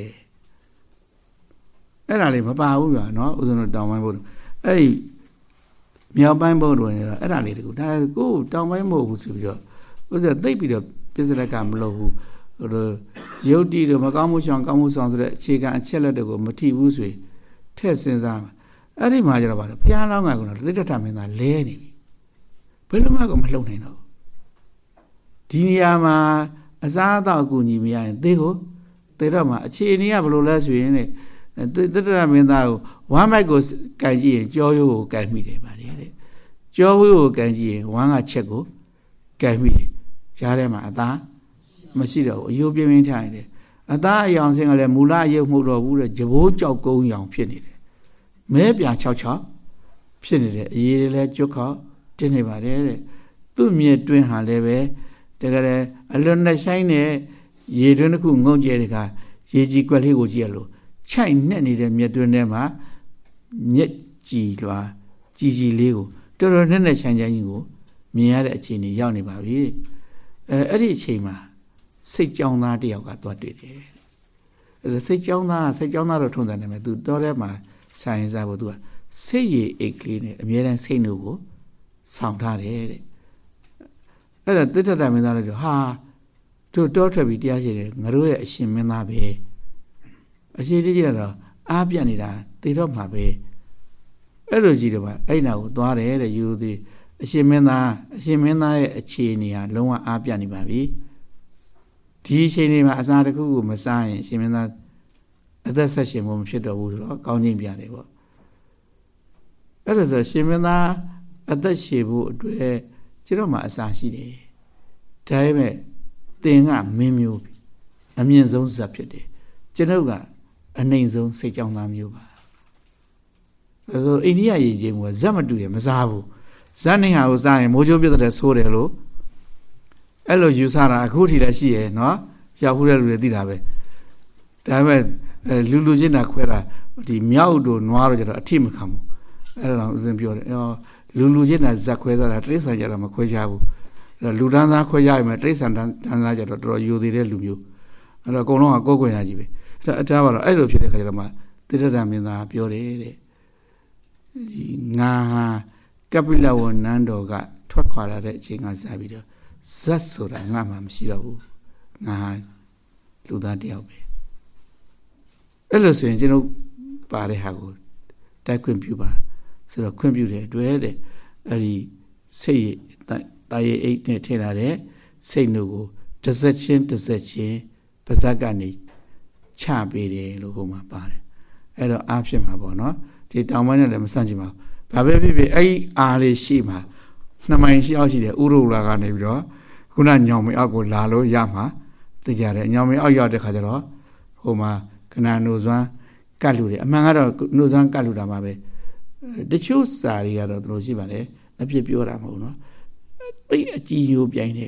[SPEAKER 1] အဲ့ဒါလေးမပါဘူးကွာနော်ဥစ္စာတော်တောင်ပိုင်းဘုရားအဲ့ဒီမြောက်ပိုင်းဘုရားဝင်နေတာအဲ့ဒါလေးတကူဒါကိုတောင်ပိုင်းမဟုတ်ဘူးဆိုပြီးတော့ဥစ္စာသိပ်ပြီးတော့ပစ္စလကမလုပ်ဘူးဟိုရုပ်တည်တော့မကောင်းမှုရှောင်ကောင်းမှုဆောင်ဆိုတဲ့အခြေခံအချက်လက်တွေကိုမထိဘူးဆိုရင်ထည့်စဉ်းစားမှာအဲ့ဒီမှာကျတော့ဗါတယ်ဘုရားလောင်းကကတော့တိတ္တထမင်းသားလဲနေပြီဘယ်လိုမှကိုမလှုပ်နိုင်တော့ဒီနေရာမှာအစားအသောက်အကူညီမရရင်သေကိုသေတော့မှအခြေအနေကဘယ်လိုလဲဆိုရင်တဲ့တိတ္တထမင်းသားကိုဝမ်းမိုက်ကိုကန်ကြည့်ရင်ကြောရိုးကိုကန်မိတယ်ဗါတယ်တဲ့ကြောဝေးကိုကန်ကြည့်ရင်ဝမ်းကချက်ကိုကန်မိတယ်ကြားထဲမှာအသားမရှိတော့ဘူးအယိုးပြင်းပြင်းထားနေတယ်အသားအယောင်စင်ကလည်းမူလအယုတ်မှုတော့ဘူးတဲ့ဂျဘိုးကြောက်ကုန်းရောင်ဖြစ်နေတယ်မဲပြချောက်ချောက်ဖြစ်နေတယ်အရေးတွေလည်းကျွတ်ခေါက်တင်းနေပါတယ်တဲ့သူ့မြက်တွင်းဟာလည်းပဲတကယ်အလွန်နဲ့ဆိုင်တဲ့ရေတွင်းတစ်ခုငုံကျဲတဲ့ကရေကြီးကွက်လေးကိုကြည့်ရလို့ခြိုက်နှက်နေတဲ့မြက်တွင်းထဲမှာမြက်ကြည်လွာကြည်ကြည်လေးကိုတော်တော်နဲ့နဲ့ဆိုင်ဆိုင်ကြီးကိုမြင်ရတဲ့အခြေအနေရောက်နေပါပြီအဲအဲ့ဒီအချိန်မှာစိတ်ကြောင်းသားတယောက်ကသွားတွေ့တယ်အဲစိတ်ကြောင်းသားစိတ်ကြောင်းသားတော့ထုံးတယ်နာမည်သူတော်ထဲမှာဆိုင်စားဖို့သူကစိတ်ရည်အိတ်ကလေးနဲ့အမြဲတမ်းစိတ်နှုတ်ကိုဆောင်ထားတယ်တဲ့အဲ့ဒါတိတ္တတမင်းသားလည်းဟာတို့တောထွက်ပြီးတရားရှိတယ်ငါတို့ရဲ့အရှင်မင်းသားပဲအရှိတိကျတော့အားပြတ်နေတာသေတော့မှာပဲအဲ့လိုကြည့်တော့အဲ့နာကိုသွားတယ်တဲ့ယူသည်အရှင်မင်းသားအရှင်မင်းသားရဲ့အခြေအနေဟာလုံးဝအားပြတ်နေပါပြီဒီအချိန်လေးမှာအစာတစ်ခုကိုမစားရင်ရှင်မင်းသားအသက်ဆက်ရှင်ဖို့မဖြစ်တော့ဘူးဆိုတော့ကောင်းခြင်းပြတယ်ပေါ့အဲ့ဒါဆိုရှင်မင်းသားအသက်ရှည်ဖို့အတွက်ကျွန်တော်မှအစာရှိတယ်ဒါပေမဲ့သင်ကမင်းမျိုးအမြင့်ဆုံးဇက်ဖြစ်တယ်ကျွန်ုပ်ကအနှိမ်ဆုံးစိတ်ကြောင်းသားမျိုးပါအဲဆိုအိန္ဒိယယဉ်ကျေးမှုကဇက်မတူရမစားဘူးဇက်နေဟာကိုစားရင်မိုးချိုးပြတ်တဲ့ဆိုးတယ်လို့အဲ့လိုယူဆတာအခုထိလည်းရှိရဲ့နော်ရောက်ခုတဲ့လူတွေသိတာပဲဒါပေမဲ့လူလူချင်းတာခွဲတာဒီမြောက်တို့နွားတို့ကျတော့အထိမခံဘူးအဲ့ဒါတော့ဦးဇင်းပြောတယ်အော်လူလူချင်းတာဇက်ခွဲစားတာတိရစ္ဆာန်ကြတော့မခွဲကြဘူးအဲ့လူတန်းသားခွဲရရင်တိရစ္ဆာန်တန်းသားကြတော့တော်တော်ယူသေးတဲ့လူမျိုးအဲ့တော့အကုန်လုံးကကိုယ်ကွယ်ရကြီးပဲအဲ့အတားပါတော့အဲ့လိုဖြစ်တဲ့ခါကျတော့မှတိရစ္ဆာန်မင်းသားပြောတယ်တဲ့ငါဟာကပိလဝနန်းတော်ကထွက်ခွာလာတဲ့အချိန်ကစပြီးတော့ဇက်ဆိုတာငါမှမရှိတော့ဘူးငါလူသားတယောက်ပဲအဲ့လိုဆိုရင်ကျွန်တော်ပါတဲ့ဟာကိုတိုက်ခွင့်ပြုပါဆိုတော့ခွင့်ပြုတဲ့အတွက်တဲ့အဲ့ဒီစိတ်တာရဲ့အိတ်နဲ့ထည့်လာတဲ့စိတ်နှုတ်ကိုတစ်စက်ချင်းတစ်စက်ချင်းပါဇက်ကနေချပေးတယ်လို့ဟိုမှာပါတယ်အဲ့တော့အားဖြစ်မှာပေါ့နော်ဒီတောင်ပိုင်းနဲ့လည်းမဆန့်ကျင်ပါဘူးဘာပဲဖြစ်ဖြစ်အဲ့အားလေးရှိမှာနှစ်မိုင်ရှိအောင်ရှိတယ်ဥရုလာကနေပြီးတော့ခုနညောင်မအောက်ကိုလာလို့ရမှာသိကြတယ်ညောင်မအောက်ရောက်တဲ့ခါကျတော့ဟိုမှာကနန်နိုစွမ်းကတ်လူတယ်အမှန်ကတော့နိုစွမ်းကတ်လူတာပါပဲတချို့စာတွေကတော့သူတို့ရှိပါတယ်အဖြစ်ပြောတာမဟုတ်နော်သိအကြည်ညိုပြိုင်တဲ့အခါ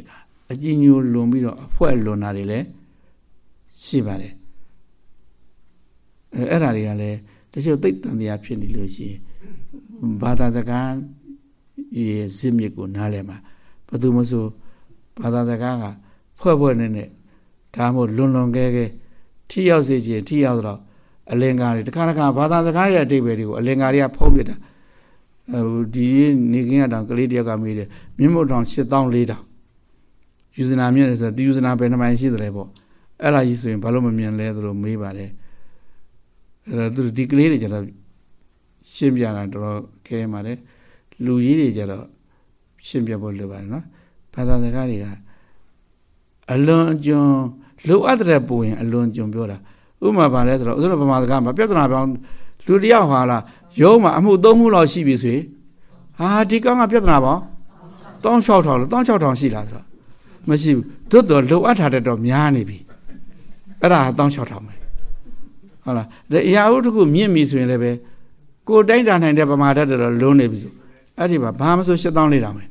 [SPEAKER 1] အကြီးညိုလွန်ပြီးတော့အဖွဲလွန်တာတွေလည်းရှိပါတယ်အဲအဲ့ဒါတွေကလည်းတချို့သိတ်တန်တရားဖြစ်နေလို့ရှိရင်ဘာသာစကားရဲ့ဇစ်မြစ်ကိုနားလည်မှာဘယ်သူမှဆိုဘာသာစကားကဖွဲ့ဖွဲ့နဲ့နဲ့ဒါမှမဟုတ်လွန်လွန်ကဲကဲထိရောက်စေခြင်းထိရောက်တော့အလင်္ကာတွေတခါတခါဘာသာစကားရဲ့အဓိပ္ပာယ်တွေကိုအလင်္ကာတွေကဖုံးပြတာဟိုဒီနေကင်းရတောင်ကလေးတယောက်ကမေးတယ်မြင့်မို့တောင်ရှစ်သောင်းလေးတောင်ယူဇနာမြင့်တယ်ဆိုတော့ဒီယူဇနာဘယ်နှမိုင်ရှိတယ်ပေါ့အဲ့ဒါကြီးဆိုရင်ဘာလို့မမြင်လဲသူတို့မေးပါတယ်အဲ့တော့သူဒီကလေးတွေကျတော့ရှင်းပြတာတော်တော်ခဲပါတယ်လူကြီးတွေကျတော့ရှင်းပြဖို့လိုပါတယ်နော်ဘာသာစကားတွေကအလွန်အကျွံလိုအပ်တဲ့ပုံရင်အလွန်ကျွံပြောတာဥပမာပါလဲဆိုတော့ဥစ္စာဗမာစကားမှာပြဿနာပြောင်းလူတယောက်ဟာလားရုံးမှာအမှုသုံးမှုလောက်ရှိပြီဆိုဟာဒီကောင်ကပြဿနာပေါင်းတောင်းလျှောက်ထောင်လို့တောင်းလျှောက်ထောင်ရှိလားဆိုတော့မရှိဘူးတွတ်တော်လိုအပ်တာတော့များနေပြီအဲ့ဒါတောင်းလျှောက်ထောင်မယ်ဟုတ်လားဒီအရာဥတခုမြင့်ပြီဆိုရင်လည်းပဲကိုတိုင်းတာနိုင်တဲ့ဗမာတတ်တော်လုံးနေပြီဆိုအဲ့ဒီမှာဘာမှဆိုရှစ်သောင်းလေးတောင်မယ်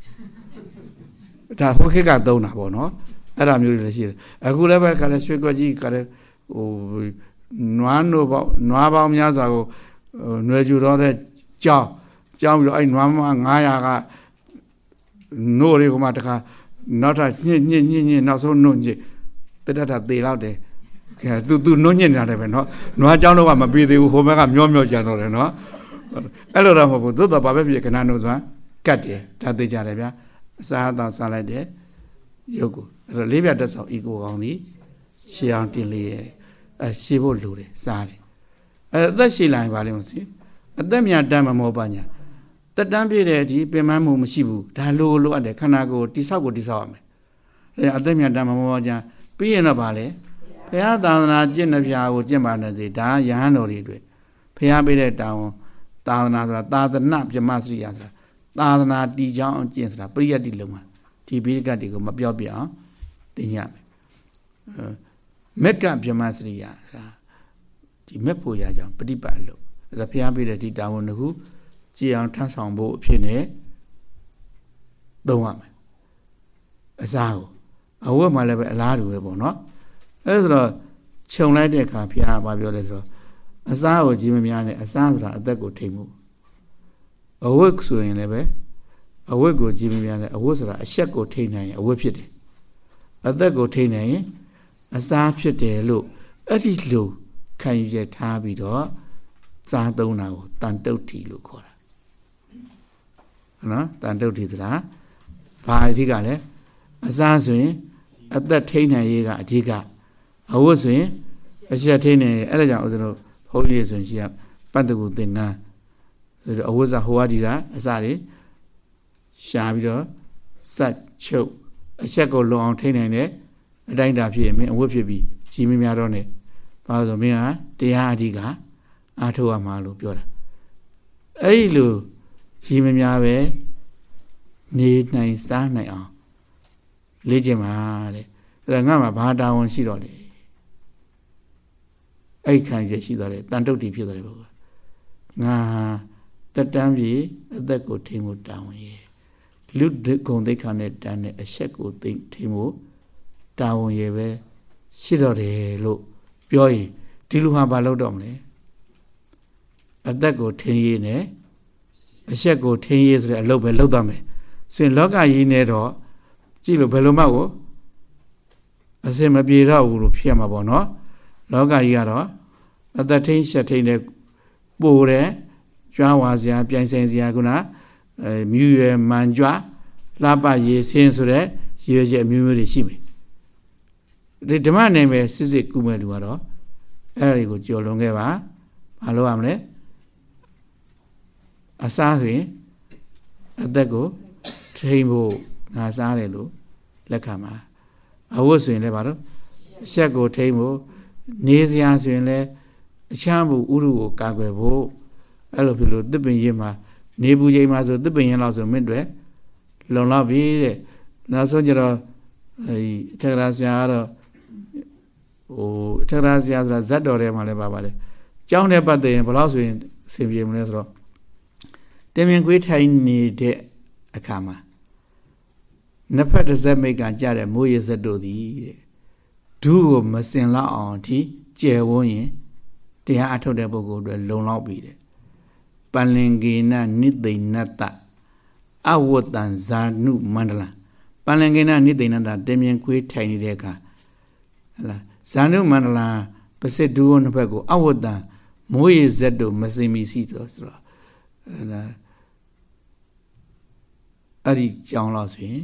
[SPEAKER 1] ဒါဟိုခေတ်ကသုံးတာပေါ့နော်အဲ့ဒါမျိုးတွေလည်းရှိတယ်အခုလည်းပဲကလည်းရွှေကွက်ကြီးကလည်းဟိုနွားနို့ပေါ့နွားပေါင်းများစွာကိုຫນွယ်ကျူတော့တဲ့ကြောင်းကြောင်းပြီးတော့အဲ့နွားမငါးရာကနို့တွေကမှတခါနောက်ထပ်ညစ်ညစ်ညစ်ညစ်နောက်ဆုံးနို့ညစ်တတထသေလောက်တယ်ခဲသူသူနို့ညစ်နေတယ်ပဲနော်နွားကြောင်းတော့ကမပြေသေးဘူးဟိုဘက်ကမျောမျောကြတော့တယ်နော်အဲ့လိုတော့မဟုတ်ဘူးသို့တော့ဘာပဲဖြစ်ခဏနို့စွမ်းကတ်တယ်ဒါသိကြတယ်ဗျာအစားအသောက်စားလိုက်တယ်ရုပ်ကိုအဲ့တော့လေးပြတက်ဆောင်ဤကိုကောင်းသည်ရှေးအောင်တင်လေးရဲ့အဲရှေးဖို့လိုတယ်စားတယ်အဲအသက်ရှည်လာရင်ပါလိမ့်မယ်စီအသက်မြတ်တမ်းမမောပါညာတက်တန်းပြည့်တဲ့အထိပင်ပန်းမှုမရှိဘူးဒါလိုလိုအပ်တယ်ခန္ဓာကိုယ်တိဆောက်ကိုတိဆောက်ရမယ်အဲအသက်မြတ်တမ်းမမောပါညာပြီးရင်တော့ဗာလေဘုရားသာသနာကျင့်တဲ့ဖြာကိုကျင့်ပါနေသေးဒါရဟန်းတော်တွေအတွက်ဘုရားပေးတဲ့တောင်းသာသနာဆိုတာသာသနာပြမစရိယဆိုတာသာသနာတည်ကြောင်းကျင့်ဆိုတာပရိယတ်တိလုံးမှာဒီဘိဓကတွေကိုမပြောပြအောင်သင်ရမယ်မက်ကပြမစရိယဆိုတာဒီမက်ဖို့ရကြောင်းပฏิပတ်လို့ဒါဘုရားပေးတဲ့ဒီတာဝန်တစ်ခုကြည်အောင်ထမ်းဆောင်ဖို့အဖြစ်နဲ့သုံးရမယ်အစားကိုအဝတ်မှလည်းပဲအလားတူပဲပေါ့နော်အဲဒါဆိုတော့ခြုံလိုက်တဲ့အခါဘုရားကပြောလဲဆိုတော့အစားကိုကြီးမများနဲ့အစားဆိုတာအသက်ကိုထိမှုအဝတ်ဆိုရင်လည်းပဲအဝတ်ကိုကြီးမများနဲ့အဝတ်ဆိုတာအဆက်ကိုထိနိုင်ရင်အဝတ်ဖြစ်တယ်အသက်ကိုထိနိုင်ရင်အစားဖြစ်တယ်လို့အဲ့ဒီလိုခံယူရထားပြီးတော့စားသုံးတာကိုတန်တုတ်ထီလို့ခေါ်တာနော်တန်တုတ်ထီဆိုတာဘာအဓိကလဲအစားဆိုရင်အသက်ထိနိုင်ရေးကအဓိကအဝတ်ဆိုရင်အဆက်ထိနိုင်အဲ့ဒါကြောင့်ဦးဇင်းတို့ဘုန်းကြီးတွေဆိုရင်ရှိရပတ်တကူသင်္ကန်းဆိုတော့အဝတ်စားဟိုဝါဒီစားအစတွေရှာပြီးတော့စက်ချုပ်အဆက်ကိုလုံအောင်ထိနိုင်တဲ့အတိုင်းတာဖြစ်ရင်မင်းအဝတ်ဖြစ်ပြီးကြီးမများတော့နဲ့ဘာလို့ဆိုမင်းဟာတရားအဓိကအားထုတ်ရမှာလို့ပြောတာအဲ့ဒီလိုကြီးမများပဲနေနိုင်စားနိုင်အောင်လေ့ကျင့်ပါတဲ့အဲ့ဒါငါမှဘာတာဝန်ရှိတော့လေအဲ့ခံရရှိတော့တယ်တန်တုတ်တီဖြစ်တော့တယ်ဘုရားငါတက်တန်းပြီအသက်ကိုထိမှုတာဝန်ရဲ့လူဂုံသိက္ခာနဲ့တန်းတဲ့အဆက်ကိုသိထိမှုတာဝန်ရဲ့ပဲရှိတော့တယ်လို့ပြောရင်ဒီလူဟာဘာလုပ်တော့မလဲအသက်ကိုထင်းရည်နဲ့အဆက်ကိုထင်းရည်ဆိုတဲ့အလုပ်ပဲလုပ်တော့မယ်ဆိုရင်လောကကြီးနဲ့တော့ကြည့်လို့ဘယ်လိုမှကိုအစင်မပြေတော့ဘူးလို့ဖြစ်ရမှာပေါ့နော်လောကကြီးကတော့အသက်ထိန်ဆက်ထိန်နဲ့ပို့တယ်ကြွားဝါစရာပြိုင်ဆိုင်စရာကုနာအဲမြူရယ်မှန်ကြွလှပရေစင်းဆိုတဲ့ရည်ရွယ်ချက်အမျိုးမျိုးတွေရှိမယ်ဒီဓမ္မနယ်ပဲစစ်စစ်ကုမဲ့လူကတော့အဲ့ဒီကိုကြော်လွန်ခဲ့ပါမလုပ်ရမလဲအစားဆိုရင်အသက်ကိုထိန်ဖို့ငါစားတယ်လို့လက်ခံပါအဝတ်ဆိုရင်လည်းပါတော့အဆက်ကိုထိန်ဖို့နေစရာဆိုရင်လည်းအချမ်းဘူးဥရုကိုကာကွယ်ဖို့အဲ့လိုဖြစ်လို့သစ်ပင်ရင်မှာနေပူချိန်မှာဆိုသစ်ပင်ရင်လောက်ဆိုမင်းတွေလုံလောက်ပြီတဲ့နောက်ဆုံးကျတော့အဲဒီအထက်ကရာဆရာကတော့ဟိုအထက်ကရာဆရာဆိုတာဇတ်တော်ထဲမှာလည်းပါပါတယ်ကျောင်းနဲ့ပတ်သက်ရင်ဘယ်လောက်ဆိုရင်အဆင်ပြေမလဲဆိုတော့တင်မြင်ခွေးထိုင်နေတဲ့အခါမှာနှစ်ဖက်တစ်စက်မိတ်ကကြတဲ့မိုးရေစက်တို့သည်တဲ့ဒုကိုမစင်လောက်အောင်အထိကျယ်ဝန်းရင်တရားအထုတ်တဲ့ပုဂ္ဂိုလ်တွေလုံလောက်ပြီတဲ့ပလင်ကေနနိသိဏတ္တအဝတ္တံဇာနုမန္တလပလင်ကေနနိသိဏတ္တတင်မြင်ခွေးထိုင်နေတဲ့အခါဟလားဇာနုမန္တလပစစ်ဒုကိုနှစ်ဖက်ကိုအဝတ္တံမိုးရေစက်တို့မစင်မီစီတော့ဆိုတော့ဟလားအဲ့ဒီကြောင်းလို့ဆိုရင်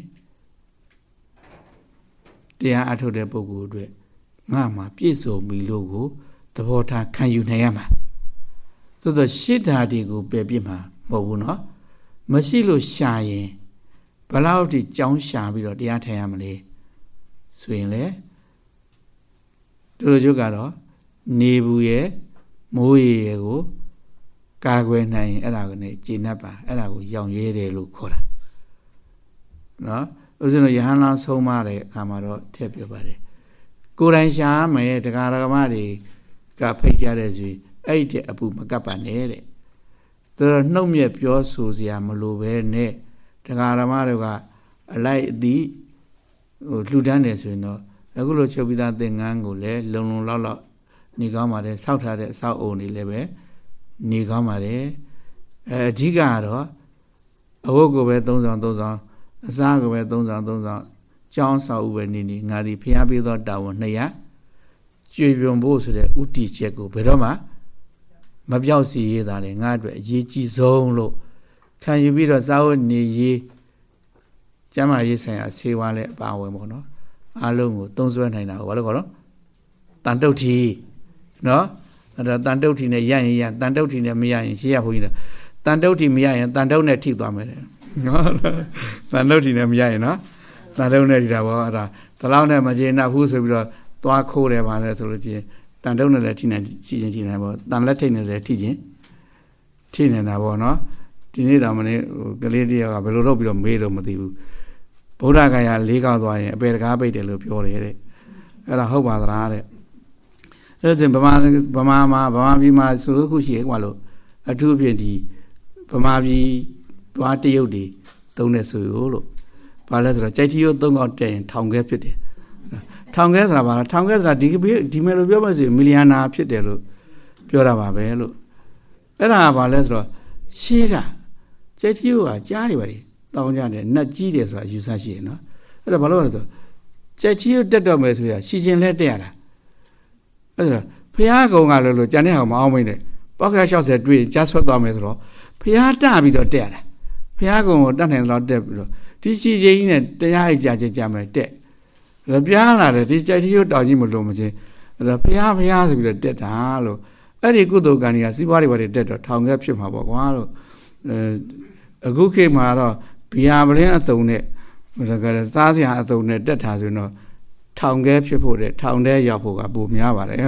[SPEAKER 1] တရားအထုတ်တဲ့ပုဂ္ဂိုလ်တွေငါမှာပြည့်စုံပြီလို့ကိုသဘောထားခံယူနိုင်ရမှာသို့သောရှစ်ဓာတ်တွေကိုပယ်ပြစ်မှာမဟုတ်ဘူးเนาะမရှိလို့ရှာရင်ဘယ်လောက်ထိကြောင်းရှာပြီးတော့တရားထိုင်ရမလဲဆိုရင်လေတို့လိုကျုပ်ကတော့နေဘူးရဲ့မိုးရေရဲ့ကိုကာကွယ်နိုင်ရင်အဲ့ဒါကိုねကျေနပ်ပါအဲ့ဒါကိုရောင်ရဲတယ်လို့ခေါ်တာเนาะဥစဉ်တော့ယဟန်လောင်းဆုံးမတဲ့အခါမှာတော့ထည့်ပြပါတယ်ကိုယ်တိုင်ရှာမယ်တရားဓမ္မတွေကဖိတ်ကြတဲ့ဆိုအဲ့ဒီအပူမကပ်ပါနဲ့တဲ့သူတို့နှုတ်မြက်ပြောဆိုစရာမလိုပဲနဲ့တရားဓမ္မတွေကအလိုက်အသည့်ဟိုလှူဒန်းတယ်ဆိုရင်တော့အခုလိုချုပ်ပြီးသားသင်္ကန်းကိုလည်းလုံလုံလောက်လောက်နေကောင်းပါတယ်စောက်ထားတဲ့အဆောက်အုံတွေလည်းပဲနေကောင်းပါတယ်အဲအဓိကကတော့အဝတ်ကိုပဲသုံးဆောင်သုံးဆောင်အစားကိုပဲသုံးဆောင်သုံးဆောင်ကြောင်းဆောက်ဥပဲနေနေငါဒီဖျားပေးသောတာဝန်နှစ်ရကျွေပြွန်ဖို့ဆိုတဲ့ဥတီချက်ကိုဘယ်တော့မှမပြောက်စီရတာလေငါအတွက်အရေးကြီးဆုံးလို့ခံယူပြီးတော့စာဝတ်နေရေးကျမ်းမာရေးဆိုင်ရာဆေးဝါးလည်းအပါဝင်ပေါ့နော်အားလုံးကိုသုံးစွဲနိုင်တာကိုဘာလို့ခေါ်တော့တန်တုတ်ထီနော်အဲ့ဒါတန်တုတ်ထီနဲ့ရရင်ရတန်တုတ်ထီနဲ့မရရင်ရှေ့ရဘုန်းကြီးတို့တန်တုတ်ထီမရရင်တန်တုတ်နဲ့ထိသွားမယ်နော်တန်တုတ်ထီနဲ့မရရင်နော်တန်တုတ်နဲ့ထိတာပေါ့အဲ့ဒါဒီလောက်နဲ့မကျေနပ်ဘူးဆိုပြီးတော့သွားခိုးတယ်ပါလဲဆိုလို့ချင်းတန်တုတ်နဲ့လည်းထိနေထိချင်းထိနေပေါ့တန်လက်ထိတ်နဲ့လည်းထိချင်းထိနေတာပေါ့နော်ဒီနေ့တော့မနေ့ကလေးတယောက်ကဘယ်လိုလုပ်ပြီးတော့မေးတော့မသိဘူးဗုဒ္ဓဂယာလေးကောက်သွားရင်အပေတကားပိတ်တယ်လို့ပြောတယ်တဲ့အဲ့ဒါဟုတ်ပါသလားတဲ့အဲ့ဒါဗမာဗမာမှာဗမာပြည်မှာဆိုလို့ခုရှိရကွာလို့အထူးဖြင့်ဒီဗမာပြည်တွားတရုတ်တွေသုံးနေဆိုလို့ဘာလဲဆိုတော့ကြိုက်တီရိုးသုံးကောက်တဲ့ရင်ထောင်ခဲဖြစ်တယ်ထောင်ခဲဆိုတာဘာလဲထောင်ခဲဆိုတာဒီဒီမဲ့လို့ပြောမှဆိုမီလီယနာဖြစ်တယ်လို့ပြောတာပါပဲလို့အဲ့ဒါကဘာလဲဆိုတော့ရှေးကကြိုက်တီရိုးကကြားနေပါလေတောင်းကြတယ်နတ်ကြီးတယ်ဆိုတာယူဆရှိရနော်အဲ့ဒါဘာလို့လဲဆိုကြက်ကြီးတက်တော့မယ်ဆိုရရှီချင်းလဲတက်ရတာအဲ့ဒါဖះကုံကလို့လို့ကြံတဲ့ဟာမအောင်မိနဲ့ပေါက်က၆၀တွေ့ကြားဆွတ်သွားမယ်ဆိုတော့ဖះတပြီးတော့တက်ရတာဖះကုံကိုတတ်နိုင်တော့တက်ပြီးတော့ဒီရှီချင်းကြီးနဲ့တရားအိတ်ကြချင်းကြမယ်တက်အဲ့ပြားလာတယ်ဒီကြက်ကြီးတောင်ကြီးမလို့မချင်းအဲ့ဒါဖះဖះဆိုပြီးတော့တက်တာလို့အဲ့ဒီကုသိုလ်ကံကြီးကစီးပွားတွေဘာတွေတက်တော့ထောင်ခဲဖြစ်မှာပေါ့ကွာလို့အဲအခုခေတ်မှာတော့ဘီယာပလင်းအတုံနဲ့ဒါကလည်းစားစရာအတုံနဲ့တက်ထားဆိုတော့ထောင်ခဲဖြစ်ဖို့တဲ့ထောင်ထဲရောက်ဖို့ကပိုများပါတယ်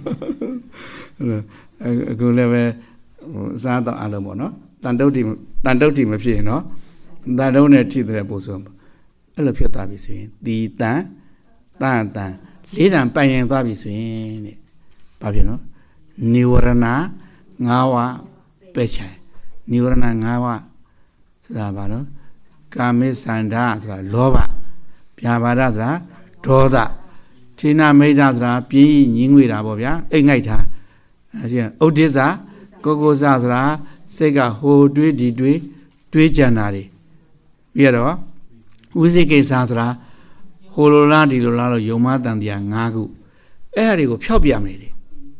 [SPEAKER 1] အခုလည်းပဲစားတော့အလုံးပေါ့နော်တန်တုတ်တီတန်တုတ်တီမဖြစ်ရင်နော်တန်တုတ်နဲ့ထိတဲ့ပို့ဆိုအဲ့လိုဖြစ်သွားပြီဆိုရင်တီတန်တန်တန်လေးတန်ပိုင်ရင်သွားပြီဆိုရင်တဲ့ဘာဖြစ်နော်နိဝရဏငါးဝပဲချိုင်နိဝရဏငါးဝဆိုတာဘာလို့ကာမိသန္ဓာဆိုတာလောဘဗျာပါဒဆိုတာဒေါသဌိနမိတ်္တဆိုတာပြင်းညင်းငွေတာပေါ့ဗျာအိတ်ငိုက်တာအဲဒီဥဒိစ္စကိုကိုစဆိုတာစိတ်ကဟိုတွေးဒီတွေးတွေးကြံတာတွေပြီးတော့ဝိသိကိစ္စဆိုတာဟိုလိုလားဒီလိုလားလို့ယုံမတန်တရား၅ခုအဲ့အရာတွေကိုဖျောက်ပြမယ်တဲ့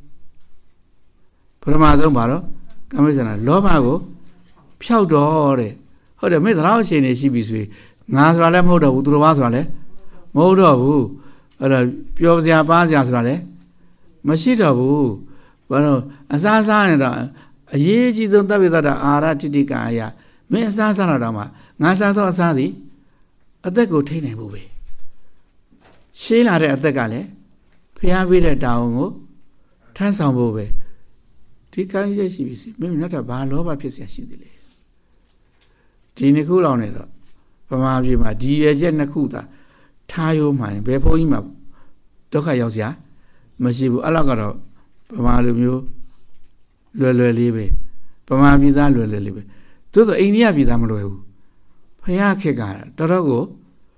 [SPEAKER 1] ပထမဆုံးပါတော့ကာမိသန္ဓာလောဘကိုဖျောက်တော့တဲ့ဟုတ်တယ်မင်းသလားအချိန်နေရှိပြီဆိုရင်ငါဆိုတာလည်းမဟုတ်တော့ဘူးသူတော်ဘာဆိုတာလည်းမဟုတ်တော့ဘူးအဲ့တော့ပျော်စရာပါစရာဆိုတာလည်းမရှိတော့ဘူးဘာလို့အစားစားနေတော့အရေးကြီးဆုံးသဗ္ဗေသတ္တအာရတိတိကာယမင်းအစားစားတော့မှငါစားသောအစားသည်အသက်ကိုထိနိုင်ဖို့ပဲရှင်းလာတဲ့အသက်ကလည်းဖျားပေးတဲ့တာဝန်ကိုထမ်းဆောင်ဖို့ပဲဒီကံရရှိပြီစီမင်းနောက်တော့ဘာလောဘဖြစ်เสียရှိသေးလဲဒီနှစ်ခုလောက်နေတော့ဗမာပြည်မှာဒီရချက်နှစ်ခုသာထားရိုးမှရင်ဘယ်ဘုန်းကြီးမှာဒုက္ခရောက်စရာမရှိဘူးအဲ့လောက်ကတော့ဗမာလူမျိုးလွယ်လွယ်လေးပဲဗမာပြည်သားလွယ်လွယ်လေးပဲသို့သောအိန္ဒိယပြည်သားမလွယ်ဘူးဖယားခေတ်ကတော်တော်ကို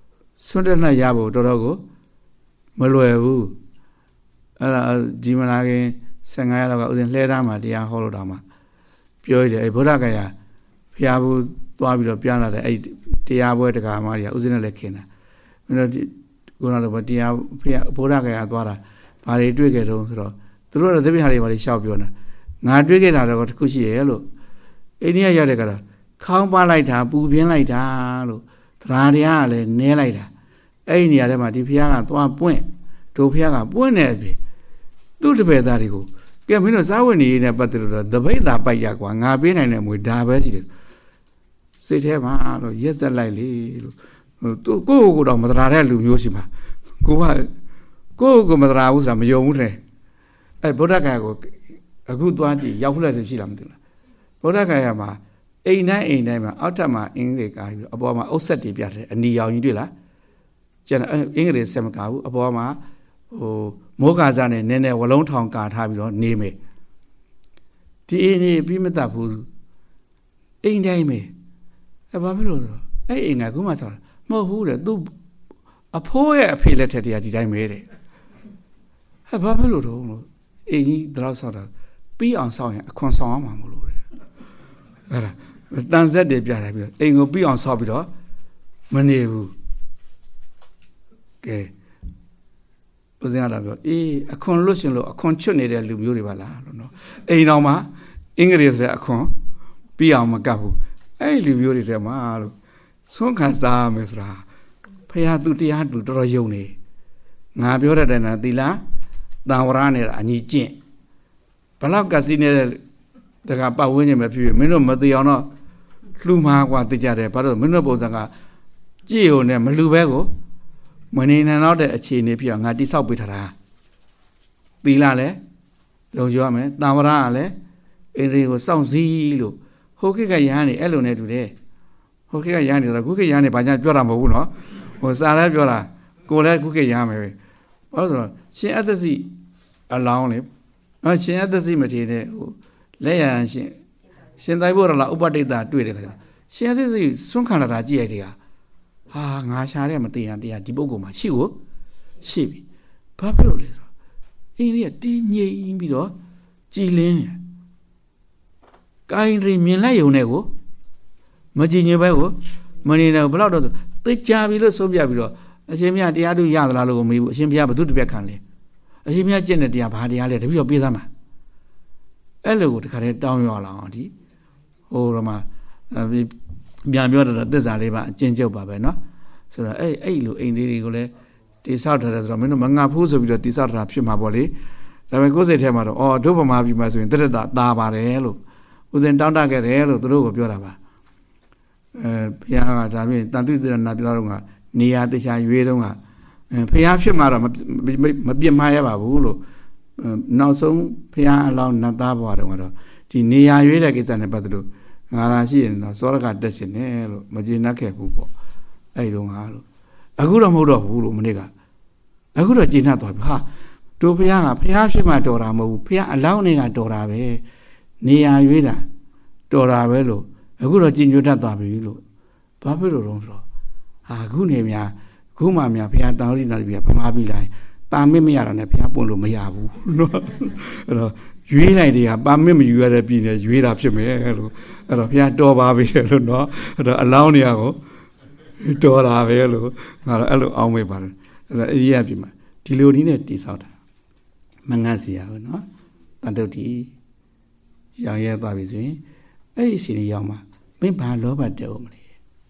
[SPEAKER 1] စွန့်တက်နှံ့ရဖို့တော်တော်ကိုမလွယ်ဘူးအဲ့ဒါဒီမလာခင်ဆယ်ငါးရက်လောက်ကဥစဉ်လှဲထားမှာတရားဟောလို့တောင်မှပြောရတယ်အဲ့ဗုဒ္ဓဂယာဖျားဘူးသွားပြီးတော့ပြန်လာတယ်အဲ့တရားပွဲတက္ကမတွေကဥစဉ်နဲ့လည်းခင်တာမင်းတို့ကိုနာတော့တရားဖျားဗုဒ္ဓဂယာသွားတာဘာတွေတွေ့ခဲ့တုံးဆိုတော့သူတို့ကသတိဟာတွေဘာတွေရှောက်ပြောနေတာငါတွေ့ခဲ့တာတော့တခုရှိရဲ့လို့အိန္ဒိယရောက်တဲ့ကတော့ခေါင်းပါလိုက်တာပူပြင်းလိုက်တာလို့တရားတရားကလည်းနဲလိုက်တာအဲ့ဒီနေရာထဲမှာဒီဖျားကသွားပွင့်တို့ဖျားကပွင့်နေအပြင်သူ့တပည့်သားတွေကိုကဲမင်းတို့စားဝတ်နေရေးနဲ့ပတ်သက်လို့တော့တပိတ်သာပိုက်ရကွာငါပေးနိုင်တဲ့မွေဒါပဲရှိတယ်စိတ်ထဲမှာလို့ရက်ဆက်လိုက်လေလို့သူကိုယ့်ကိုယ်တော့မတရားတဲ့လူမျိုးရှိမှာကိုကကိုယ့်ကိုမတရားဘူးဆိုတာမယုံဘူးတဲ့အဲဗုဒ္ဓဂယာကိုအခုသွားကြည့်ရောက်လှတဲ့ရှိလားမသိဘူးလားဗုဒ္ဓဂယာမှာအိမ်တိုင်းအိမ်တိုင်းမှာအောက်ထပ်မှာအင်္ဂလိပ်ကားပြီးအပေါ်မှာအုတ်ဆက်တွေပြတယ်အနီရောင်ကြီးတွေ့လားကျန်အင်္ဂလိပ်ဆက်မကားဘူးအပေါ်မှာဟိုမိုးကာစားနဲ့နည်းနည်းဝလုံးထောင်ကာထားပြီးတော့နေမယ်ဒီအိမ်ကြီးပြီးမတတ်ဘူးအိမ်တိုင်းပဲအဲဘာဖြစ်လို့လဲအဲ့အိမ်ကခုမှဆောက်မဟုတ်ဘူးတဲ့သူအဖိုးရဲ့အဖေလက်ထက်တည်းကဒီတိုင်းပဲတဲ့ဟဲ့ဘာဖြစ်လို့တော့လို့အိမ်ကြီးတော့ဆောက်တာပြီးအောင်ဆောက်ရင်အခွန်ဆောင်အောင်မှာမလို့တဲ့အဲ့ဒါတန်ဆက်တွေပြတယ်ပြီးတော့အိမ်ကိုပြီးအောင်ဆောက်ပြီးတော့မနေဘူးကဲဦးဇင်းကတော့ပြောအေးအခွန်လွတ်ရှင်လို့အခွန်ချွတ်နေတဲ့လူမျိုးတွေပါလားလို့နော်အိမ်တော်မှာအင်္ဂလိပ်ဆိုတဲ့အခွန်ပြီးအောင်မကပ်ဘူးအဲ့လူမျိုးတွေထဲမှာလို့ဆုံးခံစားမယ်ဆိုတာဖရာသူတရားတူတော်တော်ယုံနေငါပြောတဲ့တိုင်တာသီလတန်ဝရနဲ့အညီကျင့်ဘလောက်ကစီနေတဲ့တကပတ်ဝန်းကျင်ပဲဖြစ်ဖြစ်မင်းတို့မသိအောင်တော့လှူမှာကွာသိကြတယ်ဘာလို့မင်းတို့ပုံစံကကြည့်ုံနဲ့မလှူပဲကိုမနေနိုင်တော့တဲ့အခြေအနေဖြစ်အောင်ငါတိဆောက်ပေးထားတာသီလလည်းလုံခြုံရမယ်တန်ဝရကလည်းအိန္ဒြေကိုစောင့်စည်းလို့ဟိုခေတ်ကရဟန်းနေအဲ့လိုနဲ့တူတယ်ဟိုခေတ်ကရဟန်းနေဆိုတော့ခုခေတ်ရဟန်းနေဘာညာပြောတာမဟုတ်ဘူးနော်ဟိုစာလည်းပြောတာကိုလည်းခုခေတ်ရဟန်းမယ်ပဲဘာလို့ဆိုတော့ရှင်အတ္တစီအလောင်းလေနော်ရှင်အတ္တစီမထေတဲ့ဟိုလက်ရန်ရှင်ရှင်သိုက်ဖို့ရလားဥပဋိတ္တတွေ့တယ်ခါကျရှင်အတ္တစီစွန့်ခံလာတာကြည့်ရတဲ့ကဟာငါရှာတဲ့မသိရင်တရားဒီပုဂ္ဂိုလ်မှာရှိကိုရှိပြီဘာဖြစ်လို့လဲဆိုတော့အင်းကြီးကတည်ငြိမ်ပြီးတော့ကြည်လင်းတယ်ကိုင်းရီမြင်လိုက်ုံနဲ့ကိုမကြည်ညိုပဲကိုမနေတော့ဘယ်တော့တော့သိကြပြီလို့ဆုံးပြပြီးတော့အရှင်မြတ်တရားတို့ရသလားလို့မေးဘူးအရှင်ဘုရားဘုသူတပြက်ခံလေအရှင်မြတ်ကျင့်တဲ့တရားဘာတရားလဲတပည့်တော်ပြေးသားမှာအဲ့လိုကိုတခါတည်းတောင်းရအောင်ဒီဟိုတော့မှပြန်ပြောတော့သစ္စာလေးပါအကျဉ်းချုပ်ပါပဲเนาะဆိုတော့အဲ့အဲ့လိုအိမ်လေးတွေကိုလည်းတိဆောက်ထားတယ်ဆိုတော့မင်းတို့မငါဖူးဆိုပြီးတော့တိဆောက်ထားတာဖြစ်မှာပေါ့လေဒါပေမဲ့ကိုယ်စိတ်ထဲမှာတော့အော်တို့ဗမာပြည်မှာဆိုရင်တရတသားပါတယ်လို့ဦးဇင်တောင်းတခဲ့တယ်လို့သူတို့ကပြောတာပါအဲဘုရားကဒါပြင်တန်တုတရနာပြောတော့ကနေရာတခြားရွေးတော့ကဘုရားဖြစ်မှာတော့မပြစ်မှားရပါဘူးလို့နောက်ဆုံးဘုရားအလောင်းနတ်သားဘွားတော့ကတော့ဒီနေရာရွေးတဲ့ကိစ္စနဲ့ပတ်သက်လို့ငါလာရှိရင်တော့စောရကတက်ရှင်တယ်လို့မကျေနပ်ခဲ့ဘူးပေါ့အဲ့တုန်းကလို့အခုတော့မဟုတ်တော့ဘူးလို့မနေ့ကအခုတော့ကျေနပ်သွားပြီဟာတို့ဘုရားကဘုရားဖြစ်မှတော်တာမဟုတ်ဘူးဘုရားအလောင်းနေကတော်တာပဲနေရာရွေးတာတော်တာပဲလို့အခုတော့ကြင်ညိုတတ်သွားပြီလို့ဘာဖြစ်လို့တော့ဆိုတော့ဟာအခုနေများခုမှများဘုရားတောင်းလိနာပြီဗမာပြည်လိုက်ပါမစ်မရတာနဲ့ဘုရားပွင့်လို့မရဘူးနော်အဲ့တော့ရွေးလိုက်တယ်ကပါမစ်မယူရတဲ့ပြည်နယ်ရွေးတာဖြစ်မယ်လို့အဲ့တော့ဘုရားတော်ပါပြီလို့နော်အဲ့တော့အလောင်းနေရကိုတော်တာပဲလို့ငါတော့အဲ့လိုအောင်းမေးပါတယ်အဲ့တော့အေရိယပြည်မှာဒီလိုနည်းနဲ့တိဆောက်တာမငတ်စီရဘူးနော်တန်တုတ်တီရောင်ရဲသွားပြီဆိုရင်အဲ့ဒီစီနေရောက်မှာမင်းဘာလောဘတက်ဦးမလဲ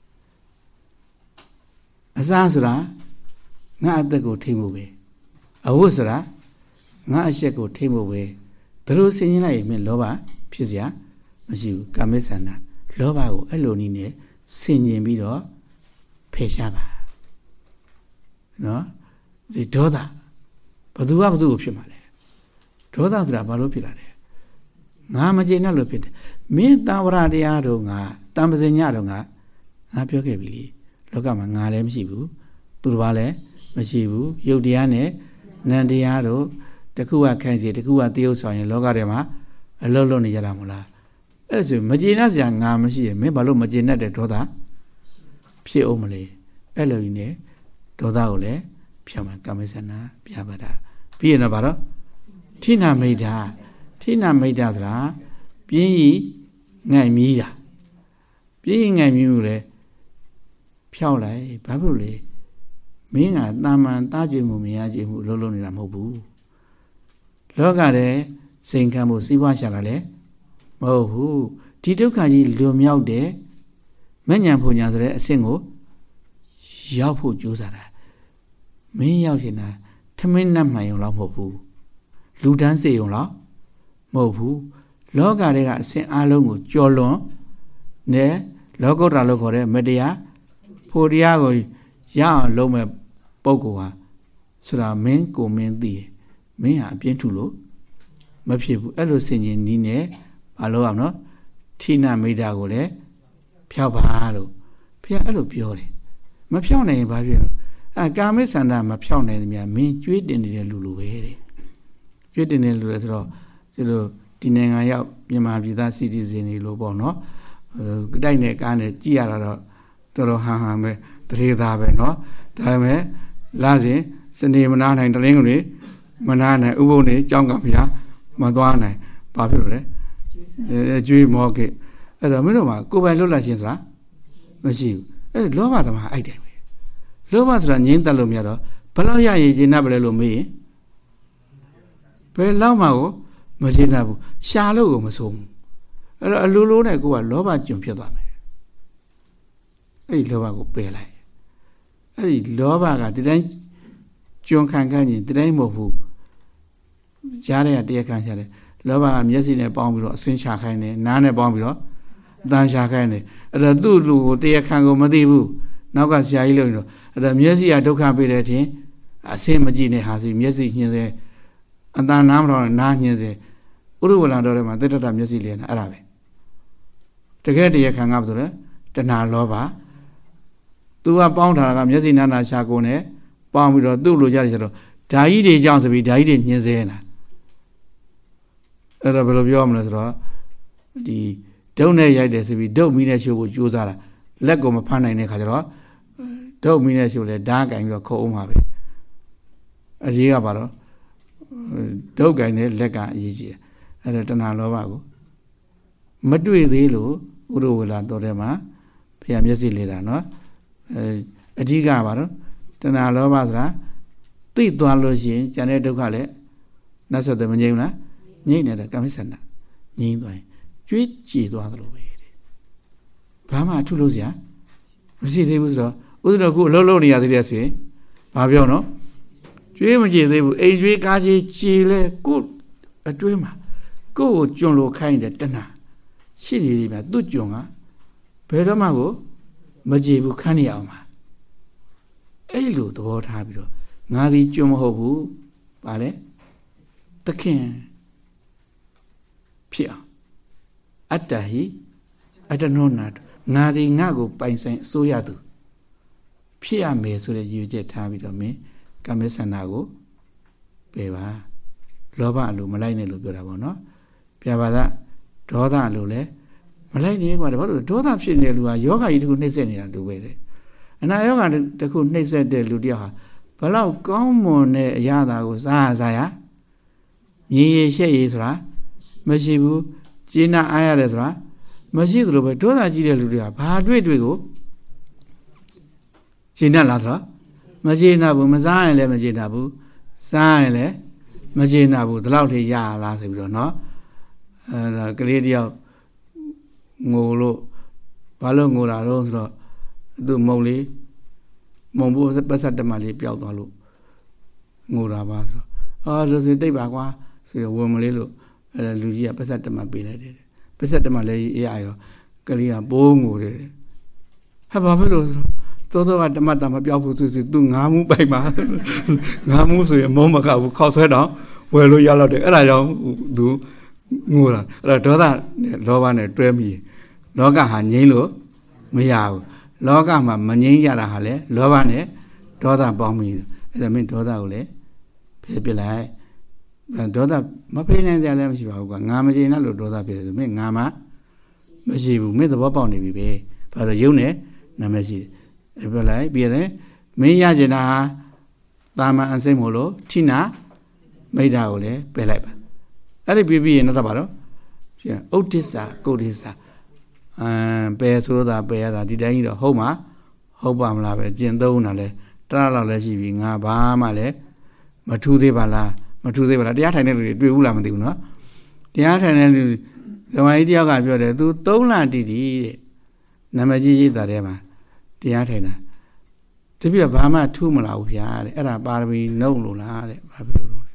[SPEAKER 1] အစားဆိုတာငါအသက်ကိုထိမှုပဲအဝတ်ဆိုတာငါအရှက်ကိုထိမှုပဲဒါလို့ဆင်ရင်လိုက်ရင်မင်းလောဘဖြစ်เสียမရှိဘူးကာမိသန္တာလောဘကိုအဲ့လိုနည်းနဲ့ဆင်ញင်ပြီးတော့ဖယ်ရှားပါနော်ဒီဒေါသဘသူကဘသူကိုဖြစ်မှာလဲဒေါသဆိုတာဘာလို့ဖြစ်လာလဲငါမကျေနပ်လို့ဖြစ်တယ်မင်းတာဝရတရားတို့ငါတံပစညတို့ငါငါပြောခဲ့ပြီလေလောကမှာငါလည်းမရှိဘူးသူတစ်ပါးလည်းမရှိဘူးယုတ်တရားနဲ့နန္တရားတို့တခုကခိုင်းစီတခုကတရုပ်ဆောင်ရင်လောကထဲမှာအလုံးလုံးနေကြတာမဟုတ်လားအဲ့ဒါဆိုမကျေနပ်စရာငါမရှိရင်မင်းဘာလို့မကျေနပ်တဲ့ဒေါသဖြစ်အောင်မလဲအဲ့လိုကြီးနဲ့ဒေါသကိုလည်းဖြောင်းမှာကာမိဆန္ဒပြပါတာပြီးရင်တော့ဗါတော့ထိနာမိတ်တာထိနာမိတ်တာဆိုတာပြင်းဤငိုင်မြည်တာပြင်းဤငိုင်မြည်မှုလေဖြောင်းလိုက်ဘာဖြစ်လို့လဲမင်းကတာမန်တားကြွမှုမရကြွမှုလုံးလုံးနေတာမဟုတ်ဘူးလောကထဲစိန်ခံမှုစီးပွားရှာတာလေမဟုတ်ဘူးဒီဒုက္ခကြီးလွန်မြောက်တဲ့မဉ္ဇဉ်ဖွညာဆိုတဲ့အဆင့်ကိုရောက်ဖို့ကြိုးစားတာမင်းရောက်ရင်တာထမင်းနှက်မှန်ရုံလောက်မဟုတ်ဘူးလူတန်းစေရုံလောက်မဟုတ်ဘူးလောကတွေကအဆင့်အလုံးကိုကြော်လွန်နဲ့လောကုတ္တရာလို့ခေါ်တဲ့မတရားဖို့တရားကိုရအောင်လုပ်မဲ့ပုဂ္ဂိုလ်ဟာဆိုတာမင်းကိုမင်းသိရင်မင်းဟာအပြင်းထူလို့မဖြစ်ဘူးအဲ့လိုဆင်ခြင်နီးနဲ့မလုပ်အောင်နော်ထိနာမိတ်တာကိုလည်းဖြောက်ပါလို့ဘုရားအဲ့လိုပြောတယ်မဖြောက်နိုင်ရင်ဘာဖြစ်လဲအဲကာမိဆန္ဒမဖြောက်နိုင်သမျှမင်းကြွေးတင်နေတဲ့လူလိုပဲတဲ့ကြွေးတင်နေတဲ့လူလဲဆိုတော့ဒီလိုဒီနိုင်ငံရောက်မြန်မာပြည်သားစီတီဇင်တွေလို့ပေါ့နော်တိုက်နဲ့ကားနဲ့ကြည်ရတာတော့တော်တော်ဟန်ဟန်ပဲတရေသားပဲနော်ဒါပေမဲ့လာစဉ်စနေမနာနိုင်တလင်းကုန်နေမနာနိုင်ဥပုပ်နေကြောင်းကဘုရားမသွားနိုင်ဘာဖြစ်လို့လဲအဲကျွေးမောကိအဲ့တော့မင်းတို့မှာကိုယ်ပိုင်လွတ်လပ်ခြင်းဆိုတာမရှိဘူးအဲ့လောဘသမားအိုက်တယ်ပဲလောဘဆိုတာငြင်းတတ်လို့မရတော့ဘယ်လောက်ရရင်ကျင်납ပဲလဲလို့မေးရင်ဘယ်လောက်မှကိုမကျင်납ဘူးရှာလို့ကိုမဆုံးဘူးအဲ့တော့အလိုလိုနဲ့ကိုကလောဘကျွံဖြစ်သွားမယ်အဲ့ဒီလောဘကိုပယ်လိုက်အဲ့ဒီလောဘကဒီတိုင်းကျွံခံခံရင်ဒီတိုင်းမဟုတ်ဘူးကြားတဲ့တရားခံရှာတယ်လောဘကမျက်စိနဲ့ပေါင်းပြီးတော့အစင်းရှာခိုင်းတယ်နားနဲ့ပေါင်းပြီးတော့အတန်ရှာခိုင်းတယ်အဲ့တော့သူ့လူကိုတရားခံကိုမသိဘူးနောက်ကဆရာကြီးလို့တော့အဲ့တော့မျက်စိကဒုက္ခပေးတဲ့အထင်အစင်းမကြည့်နဲ့ဟာဆိုမျက်စိညှင်းစေအတန်နားမတော်နားညှင်းစေဥရဝလံတော်ထဲမှာသတ္တတမျက်စိလေးနဲ့အဲ့ဒါပဲတကယ်တရားခံကဘာလို့လဲတဏှာလောဘသူကပေါင်းထားတာကမျက်စိနာနာရှာကုန်နဲ့ပေါင်းပြီးတော့သူ့လိုကြတယ်ဆိုတော့ဓာကြီးတွေကြောင့်ဆိုပြီးဓာကြီးတွေညှင်းစေနေတာအဲ့တော့ဘယ်လိုပြောမလဲဆိုတော့ဒီဒုတ်နဲ့ရိုက်တယ်ဆိုပြီးဒုတ်မီးနဲ့ရှို့ဖို့ကြိုးစားတာလက်ကိုမဖမ်းနိုင်တဲ့ခါကျတော့ဒုတ်မီးနဲ့ရှို့လဲဓာတ်ကင်ပြီးတော့ခုတ်အောင်ပါပဲအရေးကပါတော့ဒုတ်ကင်နဲ့လက်ကအရေးကြီးတယ်အဲ့တော့တဏှာလောဘကိုမတွေ့သေးလို့ဥရဝေလာတော်ထဲမှာဘုရားမျက်စိလေတာနော်အဲအဓိကပါတော့တဏှာလောဘဆိုတာသိသွားလို့ရှိရင်ကျန်တဲ့ဒုက္ခလည်းနှဆက်တယ်မငြိမ်းဘူးလားငြိမ်းတယ်ကာမိဆန္ဒငြိမ်းသွားရင်ကျွေးကြည်သွားသလိုပဲတဲ့ဘာမှအထုလို့စရာမရှိသေးဘူးဆိုတော့ဥဒ္ဒရခုအလုံးလုံးနေရသေးတယ်ဆိုရင်ဘာပြောနော်ကျွေးမကြည်သေးဘူးအိမ်ကျွေးကားကြီးကြည်လဲကို့အတွင်းမှာကိုယ့်ကိုကျွံလို့ခိုင်းတယ်တဏှာရှိနေပြီသူ့ကျွံကဘယ်တော့မှကိုမကြည်ဘူးခန်းနေအောင်ပါအဲ့လိုသဘောထားပြီးတော့ငါဒီကျွံမဟုတ်ဘူးဗာလဲသခင်ဖြစ်အောင်အတ္တဟိအတ္တနောနာငါဒီငါကိုပိုင်ဆိုင်အစိုးရသူဖြစ်ရမယ်ဆိုတဲ့ရည်ရွယ်ချက်ထားပြီးတော့မင်းကာမေဆန္ဒကိုပယ်ပါလောဘအလိုမလိုက်နဲ့လို့ပြောတာပေါ့နော်ပြပါဒဒေါသအလိုလည်းမလိုက်နဲ့ကွာဘာလို့ဒေါသဖြစ်နေတဲ့လူကယောဂကြီးတစ်ခုနှိမ့်ဆက်နေတာတူပဲတဲ့အနာယောဂတစ်ခုနှိမ့်ဆက်တဲ့လူတယောက်ဟာဘလောက်ကောင်းမွန်တဲ့အရာသာကိုစားစားရမြည်ရရှက်ရဆိုတာမရှိဘူးကျင်းနာအားရတယ်ဆိုတာမရှိသလိုပဲဒေါသကြီးတဲ့လူတွေကဘာတွေ့တွေ့ကိုကျင်းနာလားဆိုတော့မကျင်းနာဘူးမစားရင်လည်းမကျင်းနာဘူးစားရင်လည်းမကျင်းနာဘူးဒီလောက်ထိရလားဆိုပြီးတော့เนาะအဲဒါကလေးတယောက်ငိုလို့ဘာလို့ငိုတာတော့ဆိုတော့သူ့မုံလေးမုံဖို့ပတ်ဆက်တမလေးပျောက်သွားလို့ငိုတာပါဆိုတော့အာဆိုစင်တိတ်ပါကွာဆိုတော့ဝင်မလေးလို့အဲလူကြီးကပတ်ဆက်တမပေးလိုက်တယ်ပတ်ဆက်တမလေးအေးအရောကလေးကပိုးငိုတယ်ဟဲ့ဘာဖြစ်လို့ဆိုတော့သောသောကတမတ်တာမပျောက်ဘူးဆိုသူငါးမှုပိုက်ပါငါးမှုဆိုရင်မောမကဘူးခောက်ဆွဲတော့ဝယ်လို့ရတော့တယ်အဲ့ဒါကြောင့်သူငိုတာအဲ့တော့ဒေါသနဲ့လောဘနဲ့တွဲမိလောကဟာငြိမ်းလို့မရဘူးလောကမှာမငြိမ်းရတာဟာလေလောဘနဲ့ဒေါသပေါင်းမိတယ်အဲ့ဒါမင်းဒေါသကိုလည်းဖယ်ပစ်လိုက်ဒေါသမဖိနိုင်ကြလည်းမရှိပါဘူးကွာငါမကျေနပ်လို့ဒေါသဖြစ်တယ်ဆိုမင်းငါမှမရှိဘူးမင်းသဘောပေါက်နေပြီပဲဘာလို့ယုံနေနာမည်ရှိတယ်အဲ့ပြလိုက်ပြီးရင်没压着那，咱们安心么咯？听那没打过来，别来吧。那里 B B 那咋办咯？是欧迪萨、高迪萨，嗯，别说的别的，这点儿好嘛？好吧，我们那边见到那嘞，打了那些病啊，爸妈嘞，没出去吧啦，没出去吧啦，第二天那对乌拉没丢呢，第二天那。咁啊！呢啲有間表咧都都難啲啲，那麼ကြီးကြီး大啲嘛，တရားထိုင်တာတပြည့်ဘာမှထူးမလာဘူးဗျာတဲ့အဲ့ဒါပါရမီနှုတ်လို့လားတဲ့ဘာဖြစ်လို့လဲ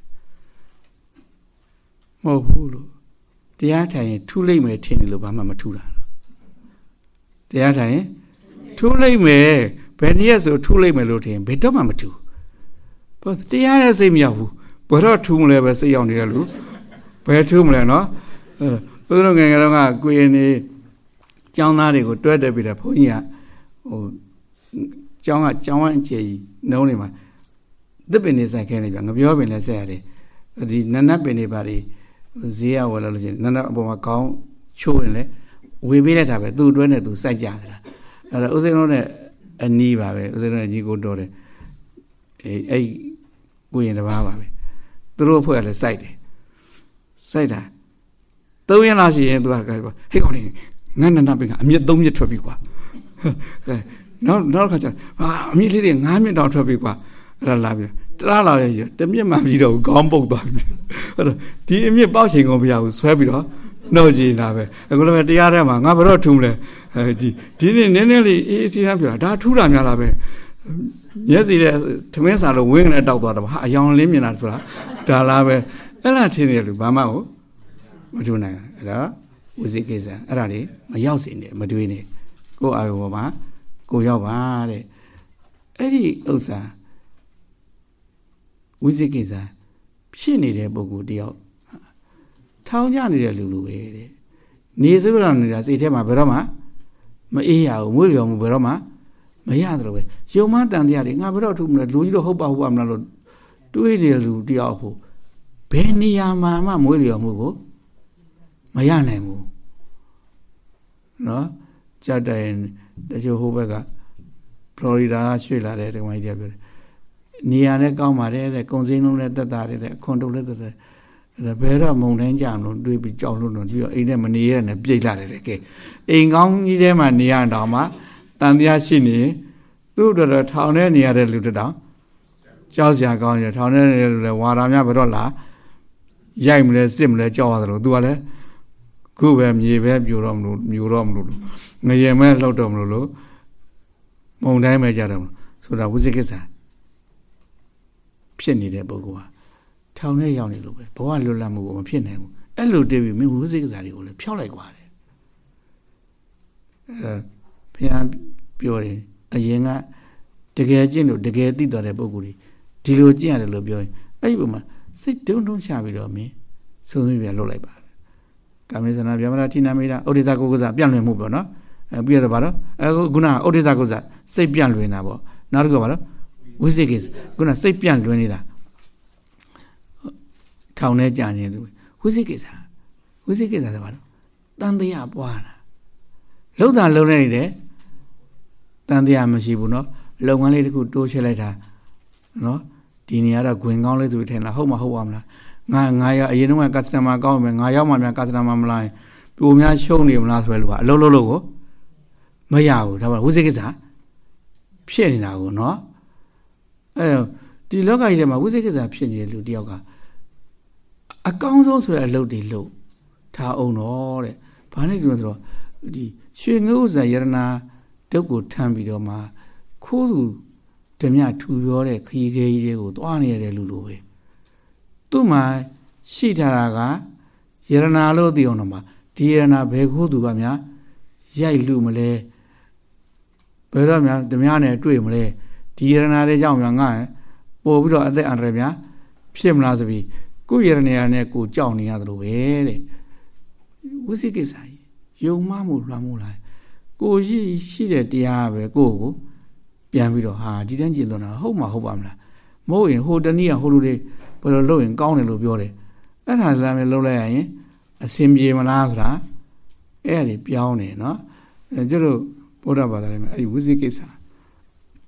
[SPEAKER 1] မဟုတ်ဘူးလို့တရားထိုင်ရင်ထူးလိုက်မယ်ထင်တယ်လို့ဘာမှမထူးတာတရားထိုင်ရင်ထူးလိုက်မယ်ဘယ်နည်းဆိုထူးလိုက်မယ်လို့ထင်ဘယ်တော့မှမထူးဘာတရားရဲ့စိတ်မရောက်ဘူးဘယ်တော့ထူးမလဲပဲစိတ်ရောက်နေတယ်လို့ဘယ်ထူးမလဲနော်အဲဘုရားငယ်ငယ်တော့ကကိုရင်နေကျောင်းသားတွေကိုတွဲတက်ပြီးတော့ဘုန်းကြီးကဟိုကျောင်းကကျောင်းဝန်းအခြေကြီးနှုံးနေမှာသစ်ပင်နေဆိုင်ခဲနေပြငပြောပင်လည်းဆက်ရတယ်ဒီနနတ်ပင်တွေပါတွေဈေးရဝယ်လို့ရှိရင်နနတ်အပေါ်မှာကောင်းချိုးရင်လည်းဝေပေးလိုက်တာပဲသူ့အတွဲနဲ့သူစိုက်ကြသလားအဲ့ဒါဥစဉ်လုံးနဲ့အနီးပါပဲဥစဉ်လုံးကြီးကိုတော်တယ်အဲအဲ့ကိုရင်တစ်ပါးပါပဲသူတို့အဖွဲ့ကလည်းစိုက်တယ်စိုက်တာသုံးရလားရှိရင်သူကဟဲ့ကောင်နေငါနနတ်ပင်ကအမြင့်သုံးမြင့်ထွက်ပြီကွာနောက်နောက်ခါကျဟာအမြင့်လေးတွေငါးမြင့်တောင်ထွက်ပြီကွာအဲ့ဒါလာပြီတလားလာရတမြင့်မှပြီးတော့ခေါင်းပုတ်သွားပြီအဲ့တော့ဒီအမြင့်ပေါက်ချိန်ကုန်မရဘူးဆွဲပြီးတော့နှုတ်ကြည့်တာပဲအခုလည်းတရားထဲမှာငါဘယ်တော့ထူးမလဲအဲဒီဒီနေ့နည်းနည်းလေးအေးအေးဆေးဆေးပြောဒါထူးတာများလားပဲမျက်စီတဲ့ထမင်းစာလို့ဝင်းနဲ့တောက်သွားတယ်ဟာအယောင်လင်းမြင်တာဆိုတာဒါလားပဲအဲ့ဒါထင်တယ်လို့ဘာမှကိုမထူးနိုင်အဲ့ဒါဝစီကိစ္စအဲ့ဒါလေးမရောက်စေနဲ့မတွေးနဲ့ကိုယ့်အာရုံပေါ်မှာကိုရောက်ပါတဲ့အဲ့ဒီဥစ္စာဝိသိကိစ္စဖြစ်နေတဲ့ပုဂ္ဂိုလ်တယောက်ထောင်ကြနေတဲ့လူလူပဲတဲ့နေသဘောနေတာစိတ်ထဲမှာဘယ်တော့မှမအေးရဘူးမွေးလျော်မှုဘယ်တော့မှမရသလိုပဲယုံမတန်တရားတွေငါဘယ်တော့ထုမလဲလူကြီးတော့ဟုတ်ပါဟုတ်ပါမလားလို့တွေးနေတဲ့လူတယောက်ဖို့ဘယ်နေရာမှာမှမွေးလျော်မှုကိုမရနိုင်ဘူးနော်ကြက်တိုင်တချို့ဟိုဘက်ကဖလော်ရီဒါရွှေ့လာတဲ့ဒီမိုင်းတရားပြောတယ်နေရာနဲ့ကောင်းပါတယ်တဲ့ကုံစင်းလုံးနဲ့တက်တာတဲ့အခွန်တုပ်လည်းတက်တယ်အဲ့ဘယ်တော့မုံတိုင်းကြမလို့တွေးပြီးကြောက်လို့တော့ပြီးတော့အိမ်ထဲမနေရတဲ့ပြိတ်လာတယ်တဲ့ကဲအိမ်ကောင်းကြီးထဲမှာနေရတော့မှတန်တရားရှိနေသူ့တော်ထောင်ထဲနေရတဲ့လူတောင်ကြောက်စရာကောင်းတယ်ထောင်ထဲနေလူလည်းဝါရာများဘယ်တော့လာရိုက်မလဲစစ်မလဲကြောက်ရတယ်လို့သူကလည်းခုပဲမြေပဲပြိုတော့မလို့မြူတော့မလို့ငရေမဲလှုပ်တော့မလို့လို့မုံတိုင်းပဲကြတယ်ဆိုတာဝိသိကိစ္စဖြစ်နေတဲ့ပုဂ္ဂိုလ်ဟာထောင်ထဲရောက်နေလို့ပဲဘဝလွတ်လပ်မှုကိုမဖြစ်နိုင်ဘူးအဲ့လိုတည်ပြီးမင်းဝိသိကိစ္စတွေကိုလည်းဖျောက်လိုက်သွားတယ်အဲဘုရားပြောတယ်အရင်ကတကယ်ကျင့်လို့တကယ်သိတော်တဲ့ပုဂ္ဂိုလ်တွေဒီလိုကျင့်ရတယ်လို့ပြောရင်အဲ့ဒီပုံမှာစိတ်တုံးတုံးချပြီးတော့မင်းဆုံးဖြတ်ပြန်လုပ်လိုက်ပါကာမေသနာဗျာမရာဌိနာမေတာဩဒိသကုက္ကုဇပြန့်လွင်မှုပေါ့နော်အဲပြီးတော့ဗါတော့အခုခုနဩဒိသကုက္ကုဇစိတ်ပြန့်လွင်တာပေါ့နောက်တစ်ခုဗါတော့ဝိသိကိစ္စခုနစိတ်ပြန့်လွင်နေတာထောင်ထဲကြာနေတယ်ဝိသိကိစ္စဝိသိကိစ္စဆိုဗါတော့တန်တရားပွားတာလုံးတာလုံးနေတယ်တန်တရားမရှိဘူးနော်လုပ်ငန်းလေးတစ်ခုတိုးချဲ့လိုက်တာနော်ဒီနေရာတော့ဂွင်ကောင်းလေးဆိုပြီးထင်တာဟုတ်မဟုတ်ပါမလားငါငါရအရင်တော့က customer ကောင်းမယ်ငါရောက်မှများ customer မလာရင်ပြိုများရှုံးနေမလားဆိုရလို့ကအလုံးလုံးလို့ကိုမရဘူးဒါပေမဲ့ဝိသိကိစ္စဖြစ်နေတာကိုနော်အဲဒီလောကကြီးထဲမှာဝိသိကိစ္စဖြစ်နေတဲ့လူတယောက်ကအကောင်းဆုံးဆိုတဲ့အလုပ်တွေလုပ်ထားအောင်တော့တဲ့ဘာနဲ့ပြောဆိုတော့ဒီရွှေငုဇာယရနာတုတ်ကိုထမ်းပြီးတော့မှခိုးသူဓမြထူပြောတဲ့ခရီးကြီးတွေကိုသွားနေရတဲ့လူလိုပဲသူ့မှာရှိထားတာကယရနာလို့သိအောင်တော့မှဒီယရနာဘယ်ခိုးသူကများရိုက်လူမလဲဘယ်တော့များဓမြနဲ့တွေ့မလဲဒီယရနာတွေကြောင့်များငါပို့ပြီးတော့အသက်အန္တရာယ်များဖြစ်မလားဆိုပြီးကိုယ်ယရနာနဲ့ကိုကြောက်နေရတယ်လို့ပဲတဲ့ဝိသိကိစ္စကြီးယုံမှမှုလွှမ်းမှုလားကိုရှိရှိတဲ့တရားပဲကိုယ့်ကိုပြန်ပြီးတော့ဟာဒီတန်းကျင့်တော့တာဟုတ်မှာဟုတ်ပါမလားမဟုတ်ရင်ဟိုတနည်းဟိုလူတွေဘယ်လိုလုပ်ရင်ကောင်းတယ်လို့ပြောတယ်အဲ့ဒါလည်းလည်းလုပ်လိုက်ရရင်အဆင်ပြေမလားဆိုတာအဲ့ဒါပြောင်းတယ်နော်အဲကျတို့ဗုဒ္ဓဘာသာထဲမှာအဲ့ဒီဝိသိကိစ္စ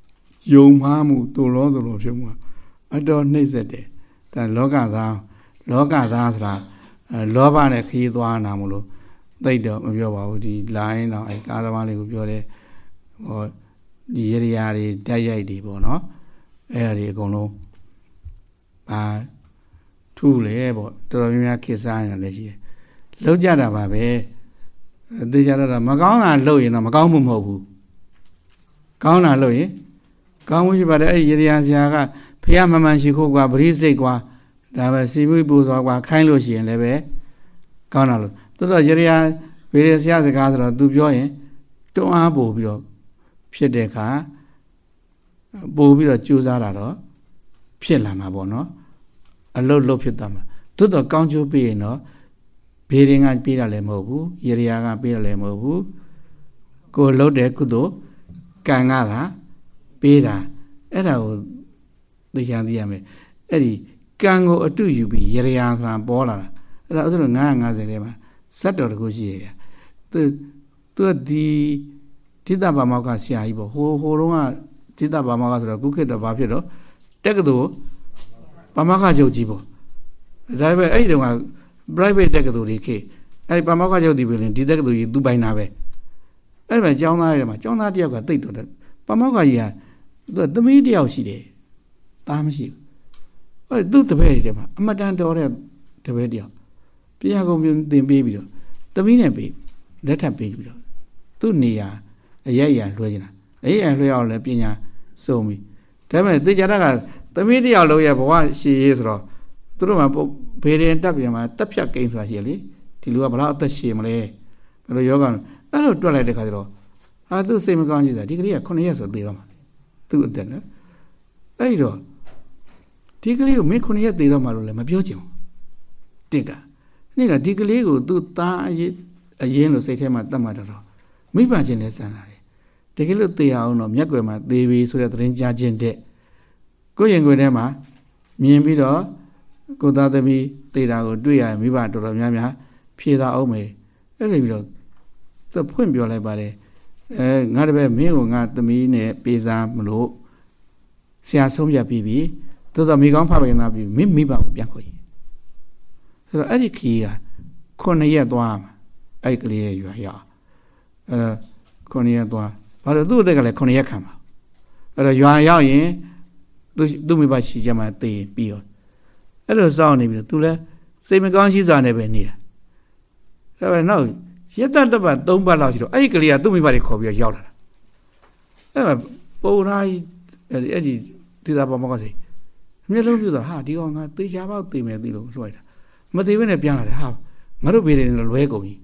[SPEAKER 1] ယုံမှားမှုတူလောတူလောဖြစ်မှုအတော်နှိမ့်ဆက်တယ်ဒါလောကသားလောကသားဆိုတာလောဘနဲ့ခရီးသွားနာမလို့သိတော့မပြောပါဘူးဒီလိုင်းတော့အဲကားသမားလေးကိုပြောတယ်ဟောဒီရရာတွေတက်ရိုက်တွေပေါ့နော်အဲ့ဒါတွေအကုန်လုံးအာထူးလေပေါ့တော်တော်များများခေတ်စားနေတယ်ရှိတယ်လောက်ကြတာပါပဲသိကြတော့မကောင်းတာလုပ်ရင်တော့မကောင်းမှုမဟုတ်ဘူးကောင်းတာလုပ်ရင်ကောင်းမှုရှိပါတယ်အဲ့ဒီရရာဆရာကဖះမမှန်ရှိခိုးကွာပရိစိတ်ကွာဒါပဲစီပွေးပူစွာကွာခိုင်းလို့ရှိရင်လည်းပဲကောင်းတာလို့သူတော့ရရာဗေရဆရာစကားဆိုတော့သူပြောရင်တွန်းအားပို့ပြီးတော့ဖြစ်တဲ့အခါပို့ပြီးတော့ကြိုးစားတာတော့ဖြစ်လာမှာပေါ့နော်အလုတ်လုတ်ဖြစ်သွားမှာသို့တော့ကောင်းကျိုးပေးရင်တော့ဘေးရင်ကပေးတာလည်းမဟုတ်ဘူးရရာကပေးတာလည်းမဟုတ်ဘူးကိုလှုပ်တဲ့ကုသိုလ်ကံကသာပေးတာအဲ့ဒါကိုသိချင်သိရမယ်အဲ့ဒီကံကိုအတုယူပြီးရရာဆိုတာပေါ်လာတာအဲ့ဒါဥစ္စာတော့nine hundred fiftyထဲမှာဇတ်တော်တခုရှိရသူသူဒီတိတ္တဘာမောကဆရာကြီးပေါ့ဟိုဟိုတုန်းကတိတ္တဘာမောကဆိုတော့ကုခေတ္တဘာဖြစ်တော့တက္ကသိုလ်ဘာမောကချုပ်ကြီးပေါ့ဒါပေမဲ့အဲ့ဒီတုန်းက private တက္ကသိုလ်တွေခေအဲ့ဒီဘာမောကချုပ်ဒီပဲလင်ဒီတက္ကသိုလ်ကြီးသူပိုင်တာပဲအဲ့ဒီမှာကျောင်းသားတွေမှာကျောင်းသားတယောက်ကတိတ်တော့တယ်ဘာမောကကြီးကသူကသမီးတယောက်ရှိတယ်တားမရှိဘူးအဲ့သူ့တပည့်တွေမှာအမတန်တော်တဲ့တပည့်တယောက်ပညာကုန်ပြုသင်ပေးပြီးတော့သမီးနဲ့ပေးလက်ထပ်ပေးပြီးတော့သူ့နေရာအရရလွှဲနေတာအရရလွှဲအောင်လည်းပညာစုံပြီဒါပေမဲ့သေချာတာကသမီးတယောက်လုံးရဲ့ဘဝရှည်ရေးဆိုတော့သူတို့မှာဘေးရင်တက်ပြန်မှာတက်ဖြတ်ကိန်းဆိုတာရှိရလေဒီလူကဘလောက်အသက်ရှည်မလဲဘယ်လိုယောဂအဲ့လိုတွက်လိုက်တဲ့ခါကျတော့ဟာသူ့စိတ်မကောင်းကြီးဆိုတာဒီကလေးကခုနှစ်ရက်ဆိုသေတော့မှာသူ့အသက်နော်အဲ့ဒီတော့ဒီကလေးကိုမင်းခုနှစ်ရက်သေတော့မှာလို့လည်းမပြောချင်ဘူးတစ်ကနေ့ကဒီကလေးကိုသူ့သားအရင်အရင်လို့စိတ်ထဲမှာတတ်မှတ်တော့မိဘချင်းနဲ့ဆန်းလာတယ်တကယ်လို့သေအောင်တော့မျက်ွယ်မှာသေပြီဆိုတဲ့သတင်းကြားခြင်းတဲ့ကိုယ့်ရင်ခွင်ထဲမှာမြင်ပြီးတော့ကိုသားသမီးသေတာကိုတွေ့ရမိဘတော်တော်များများဖြေသာအောင်မယ်အဲ့လိုပြီးတော့သူဖွင့်ပြောလိုက်ပါတယ်အဲငါတပည့်မင်းကိုငါသမီးနဲ့ပေးစားမလို့ဆရာဆုံးဖြတ်ပြီးပြီသို့တော့မိကောင်းဖပင်သားပြီးမင်းမိဘကိုပြန်ခေါ်ရင်ဆိုတော့အဲ့ဒီခီးကခုနှစ်ရက်သွားမှာအဲ့ကလေးရဲ့ရွာရောက်အဲ့တော့ခုနှစ်ရက်သွားဘာလို့သူ့အသက်ကလည်းခုနှစ်ရက်ခံပါအဲ့တော့ရွာရောက်ရင်သူသူ့မိဘရှိကြမှာသေပြီးတော့အဲ့လိုစောင့်နေပြီးတော့သူလည်းစိတ်မကောင်းရှိစွာနဲ့ပဲနေတာဒါပေမဲ့နောက်ရက်တတပတ်သုံးပတ်လောက်ရှိတော့အဲ့ဒီကလေးကသူ့မိဘတွေခေါ်ပြီးတော့ရောက်လာတာအဲ့မှာပုံသားကြီးအဲ့ဒီအဲ့ဒီဒေတာပေါ်မှာကစိမျက်လုံးပြတော့ဟာဒီကောင်ကသေချာပေါက်သေမယ်သိလို့လွှဲတာမသေးဘဲနဲ့ပြန်လာတယ်ဟာငါတို့ဘေးတွေလွဲကုန်ပြီ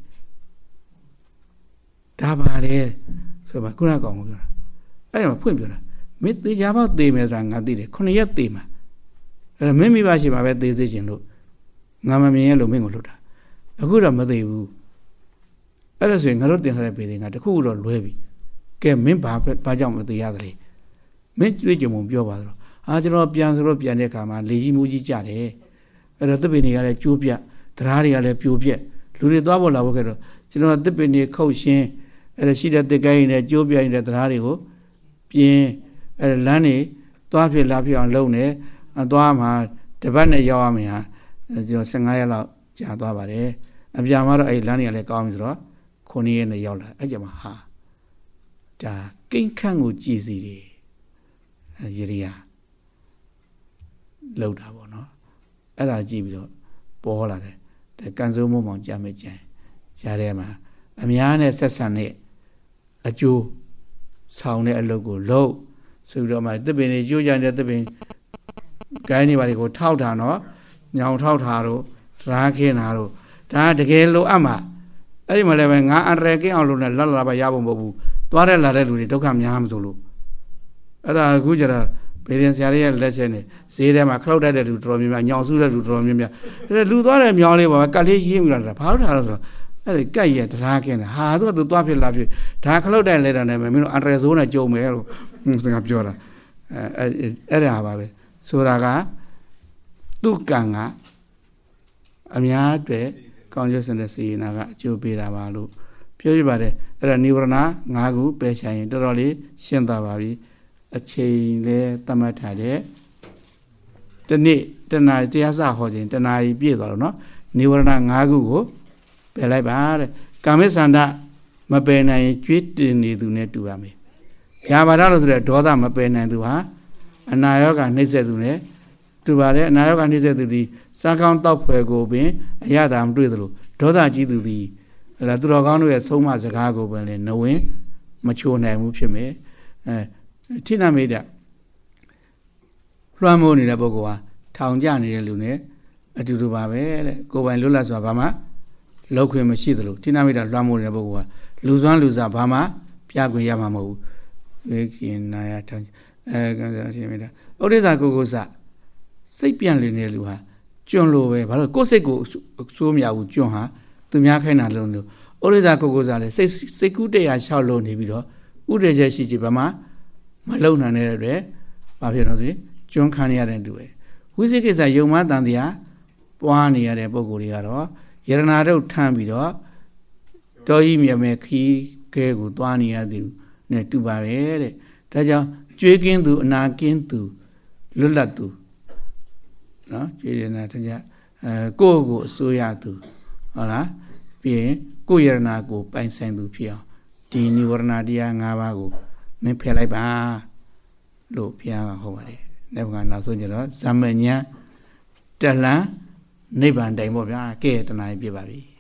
[SPEAKER 1] ဒါပါလေဆိုမှခုနကောင်ကိုပြောတာအဲ့မှာဖွင့်ပြောတာမင်းသေချာပေါက်သေမယ်ဆိုတာငါသိတယ်ခုနှစ်ရက်သေမှာအဲ့မင်းမိဘရှိမှာပဲသေစေခြင်းလို့ငါမမြင်ရလို့မင်းကိုလွတ်တာအခုတော့မသေးဘူးအဲ့ဒါဆိုရင်ငါတို့တင်ထားတဲ့ဘေးတွေငါတခုတော့လွဲပြီကဲမင်းဘာဘာကြောင့်မသေးရသလဲမင်းကြွေးကြုံပြောပါတော့အာကျွန်တော်ပြန်ဆိုတော့ပြန်တဲ့အခါမှာလေကြီးမူကြီးကြတယ်အဲ့တော့သစ်ပင်တွေကလည်းကျိုးပြတရားတွေကလည်းပြိုပြက်လူတွေသွားဖို့လာဖို့ခဲ့တော့ကျွန်တော်သစ်ပင်တွေခုတ်ရှင်းအဲ့ဒါရှိတဲ့သစ်ကိုင်းတွေကျိုးပြနေတဲ့တရားတွေကိုပြင်းအဲ့လမ်းတွေသွားဖြစ်လာဖြစ်အောင်လုပ်နေအသွားမှာတပတ်နဲ့ရောက်ရမယ်ဟာကျွန်တော်fifteenရက်လောက်ကြာသွားပါတယ်အပြန်မှာတော့အဲ့လမ်းတွေကလည်းကောင်းပြီဆိုတော့ခုနှစ်ရက်နဲ့ရောက်လာအဲ့ကြမှာဟာဒါကိန်းခန့်ကိုကြည်စီတယ်ရေရီယာလောက်တာပေါ့နော်အဲ့ဒါကြည့်ပြီးတော့ပေါ်လာတယ်တဲ့ကန်စိုးမိုးမောင်ကြားမဲ့ကြံကြားထဲမှာအများနဲ့ဆက်ဆံတဲ့အကျိုးဆောင်တဲ့အလုပ်ကိုလုပ်ဆိုပြီးတော့မှတစ်ပင်တွေကြိုးကြတဲ့တစ်ပင်ကိုင်းနေပါလေကိုထောက်တာနော်ညောင်ထောက်တာတို့ဓာခင်းတာတို့ဒါတကယ်လို့အမှအဲ့ဒီမှာလည်းပဲငါအရယ်ကင်းအောင်လုပ်နေလတ်လာပါရဖို့မဟုတ်ဘူးသွားတဲ့လာတဲ့လူတွေဒုက္ခများမှဆိုလို့အဲ့ဒါအခုကျတော့ဘေးရင်ဆရာလေးရဲ့လက်ချက်နဲ့ဈေးထဲမှာခလောက်တတ်တဲ့လူတော်တော်များများညောင်စုတဲ့လူတော်တော်များများအဲ့လူသွားတဲ့မြောင်းလေးပါကတ်လေးရင်းပြီးလာတာဘာလို့ထားလို့ဆိုတော့အဲ့ဒီကတ်ရဲ့တရားခင်းတယ်ဟာသူကသူသွားဖြစ်လာဖြစ်ဒါခလောက်တဲ့လဲတာနဲ့မင်းတို့အန်ဒရယ်ဇိုးနဲ့ကြုံမယ်လို့စကားပြောတာအဲအဲ့ဒါပါပဲဆိုတာကသူ့ကံကအများအတွက်ကောင်းကျိုးစတဲ့စေနာကအကျိုးပေးတာပါလို့ပြောပြပါတယ်အဲ့ဒါနိဝရဏ၅ခုပယ်ချရင်တော်တော်လေးရှင်းသွားပါပြီအချိန်လဲသတ်မှတ်ထားတယ်တနေ့တနာရီတရားစဟောခြင်းတနာရီပြည့်သွားတော့နော်နိဝရဏ၅ခုကိုပယ်လိုက်ပါတဲ့ကာမိသန္တာမပယ်နိုင်ရင်ကြွေးတင်နေသူနဲ့တူပါမယ်ဗျာပါဒလို့ဆိုတဲ့ဒေါသမပယ်နိုင်သူဟာအနာရောဂါနှိမ့်ဆက်သူနဲ့တူပါတယ်အနာရောဂါနှိမ့်ဆက်သူဒီစားကောင်းတောက်ဖွယ်ကိုပင်အရသာမတွေ့သလိုဒေါသကြီးသူဒီဟလာသူတော်ကောင်းတို့ရဲ့ဆုံးမစကားကိုပင်လည်းနဝင်မချိုးနိုင်ဘူးဖြစ်မယ်အဲထိနာမိတ်လွှမ်းမိုးနေတဲ့ပုဂ္ဂိုလ်ဟာထောင်ကျနေတဲ့လူနဲ့အတူတူပါပဲတဲ့ကိုယ်ပိုင်လွတ်လပ်စွာဘာမှလောက်ခွင့်မရှိသလိုထိနာမိတ်လွှမ်းမိုးနေတဲ့ပုဂ္ဂိုလ်ဟာလူစွမ်းလူစားဘာမှပြခွင့်ရမှာမဟုတ်ဘူးဝိကိနာယထောင်အဲကံစားထိနာမိတ်ဥဒိစ္စကိုကိုစစိတ်ပြန့်လည်နေတဲ့လူဟာကျွန်းလိုပဲဘာလို့ကိုယ်စိတ်ကိုစိုးမရဘူးကျွန်းဟာသူများခိုင်းတာလုံးလို့ဥဒိစ္စကိုကိုစလည်းစိတ်စိတ်ကူးတရားလျှောက်လို့နေပြီးတော့ဥဒေချက်ရှိချင်ဘာမှမလုံနိုင်တဲ့အတွက်ဘာဖြစ်လို့ဆိုရင်ကျွန်းခံရတဲ့တူပဲဝိသိကိစ္စယုံမတန်တရားပွားနေရတဲ့ပုံကိုယ်တွေကတော့ယရနာတို့ထမ်းပြီးတော့တောကြီးမြမဲခီးခဲကိုသွားနေရသည်နဲ့တူပါပဲတဲ့ဒါကြောင့်ကြွေးကင်းသူအနာကင်းသူလွတ်လပ်သူနော်ကြွေးရနာတကြအဲကိုယ့်ကိုအစိုးရသူဟုတ်လားပြီးရင်ကိုယ့်ယရနာကိုပိုင်ဆိုင်သူဖြစ်အောင်ဒီနိဝရဏတရား၅ပါးကိုမင်းဖယ်လိုက်ပါလို့ဘုရားကဟောပါတယ်။နောက်ကနေနောက်ဆုံးကျတော့ဇမဉ္ဇတလံနိဗ္ဗာန်တိုင်ပေါ့ဗျာ။ကဲတနာပြပါပြီ။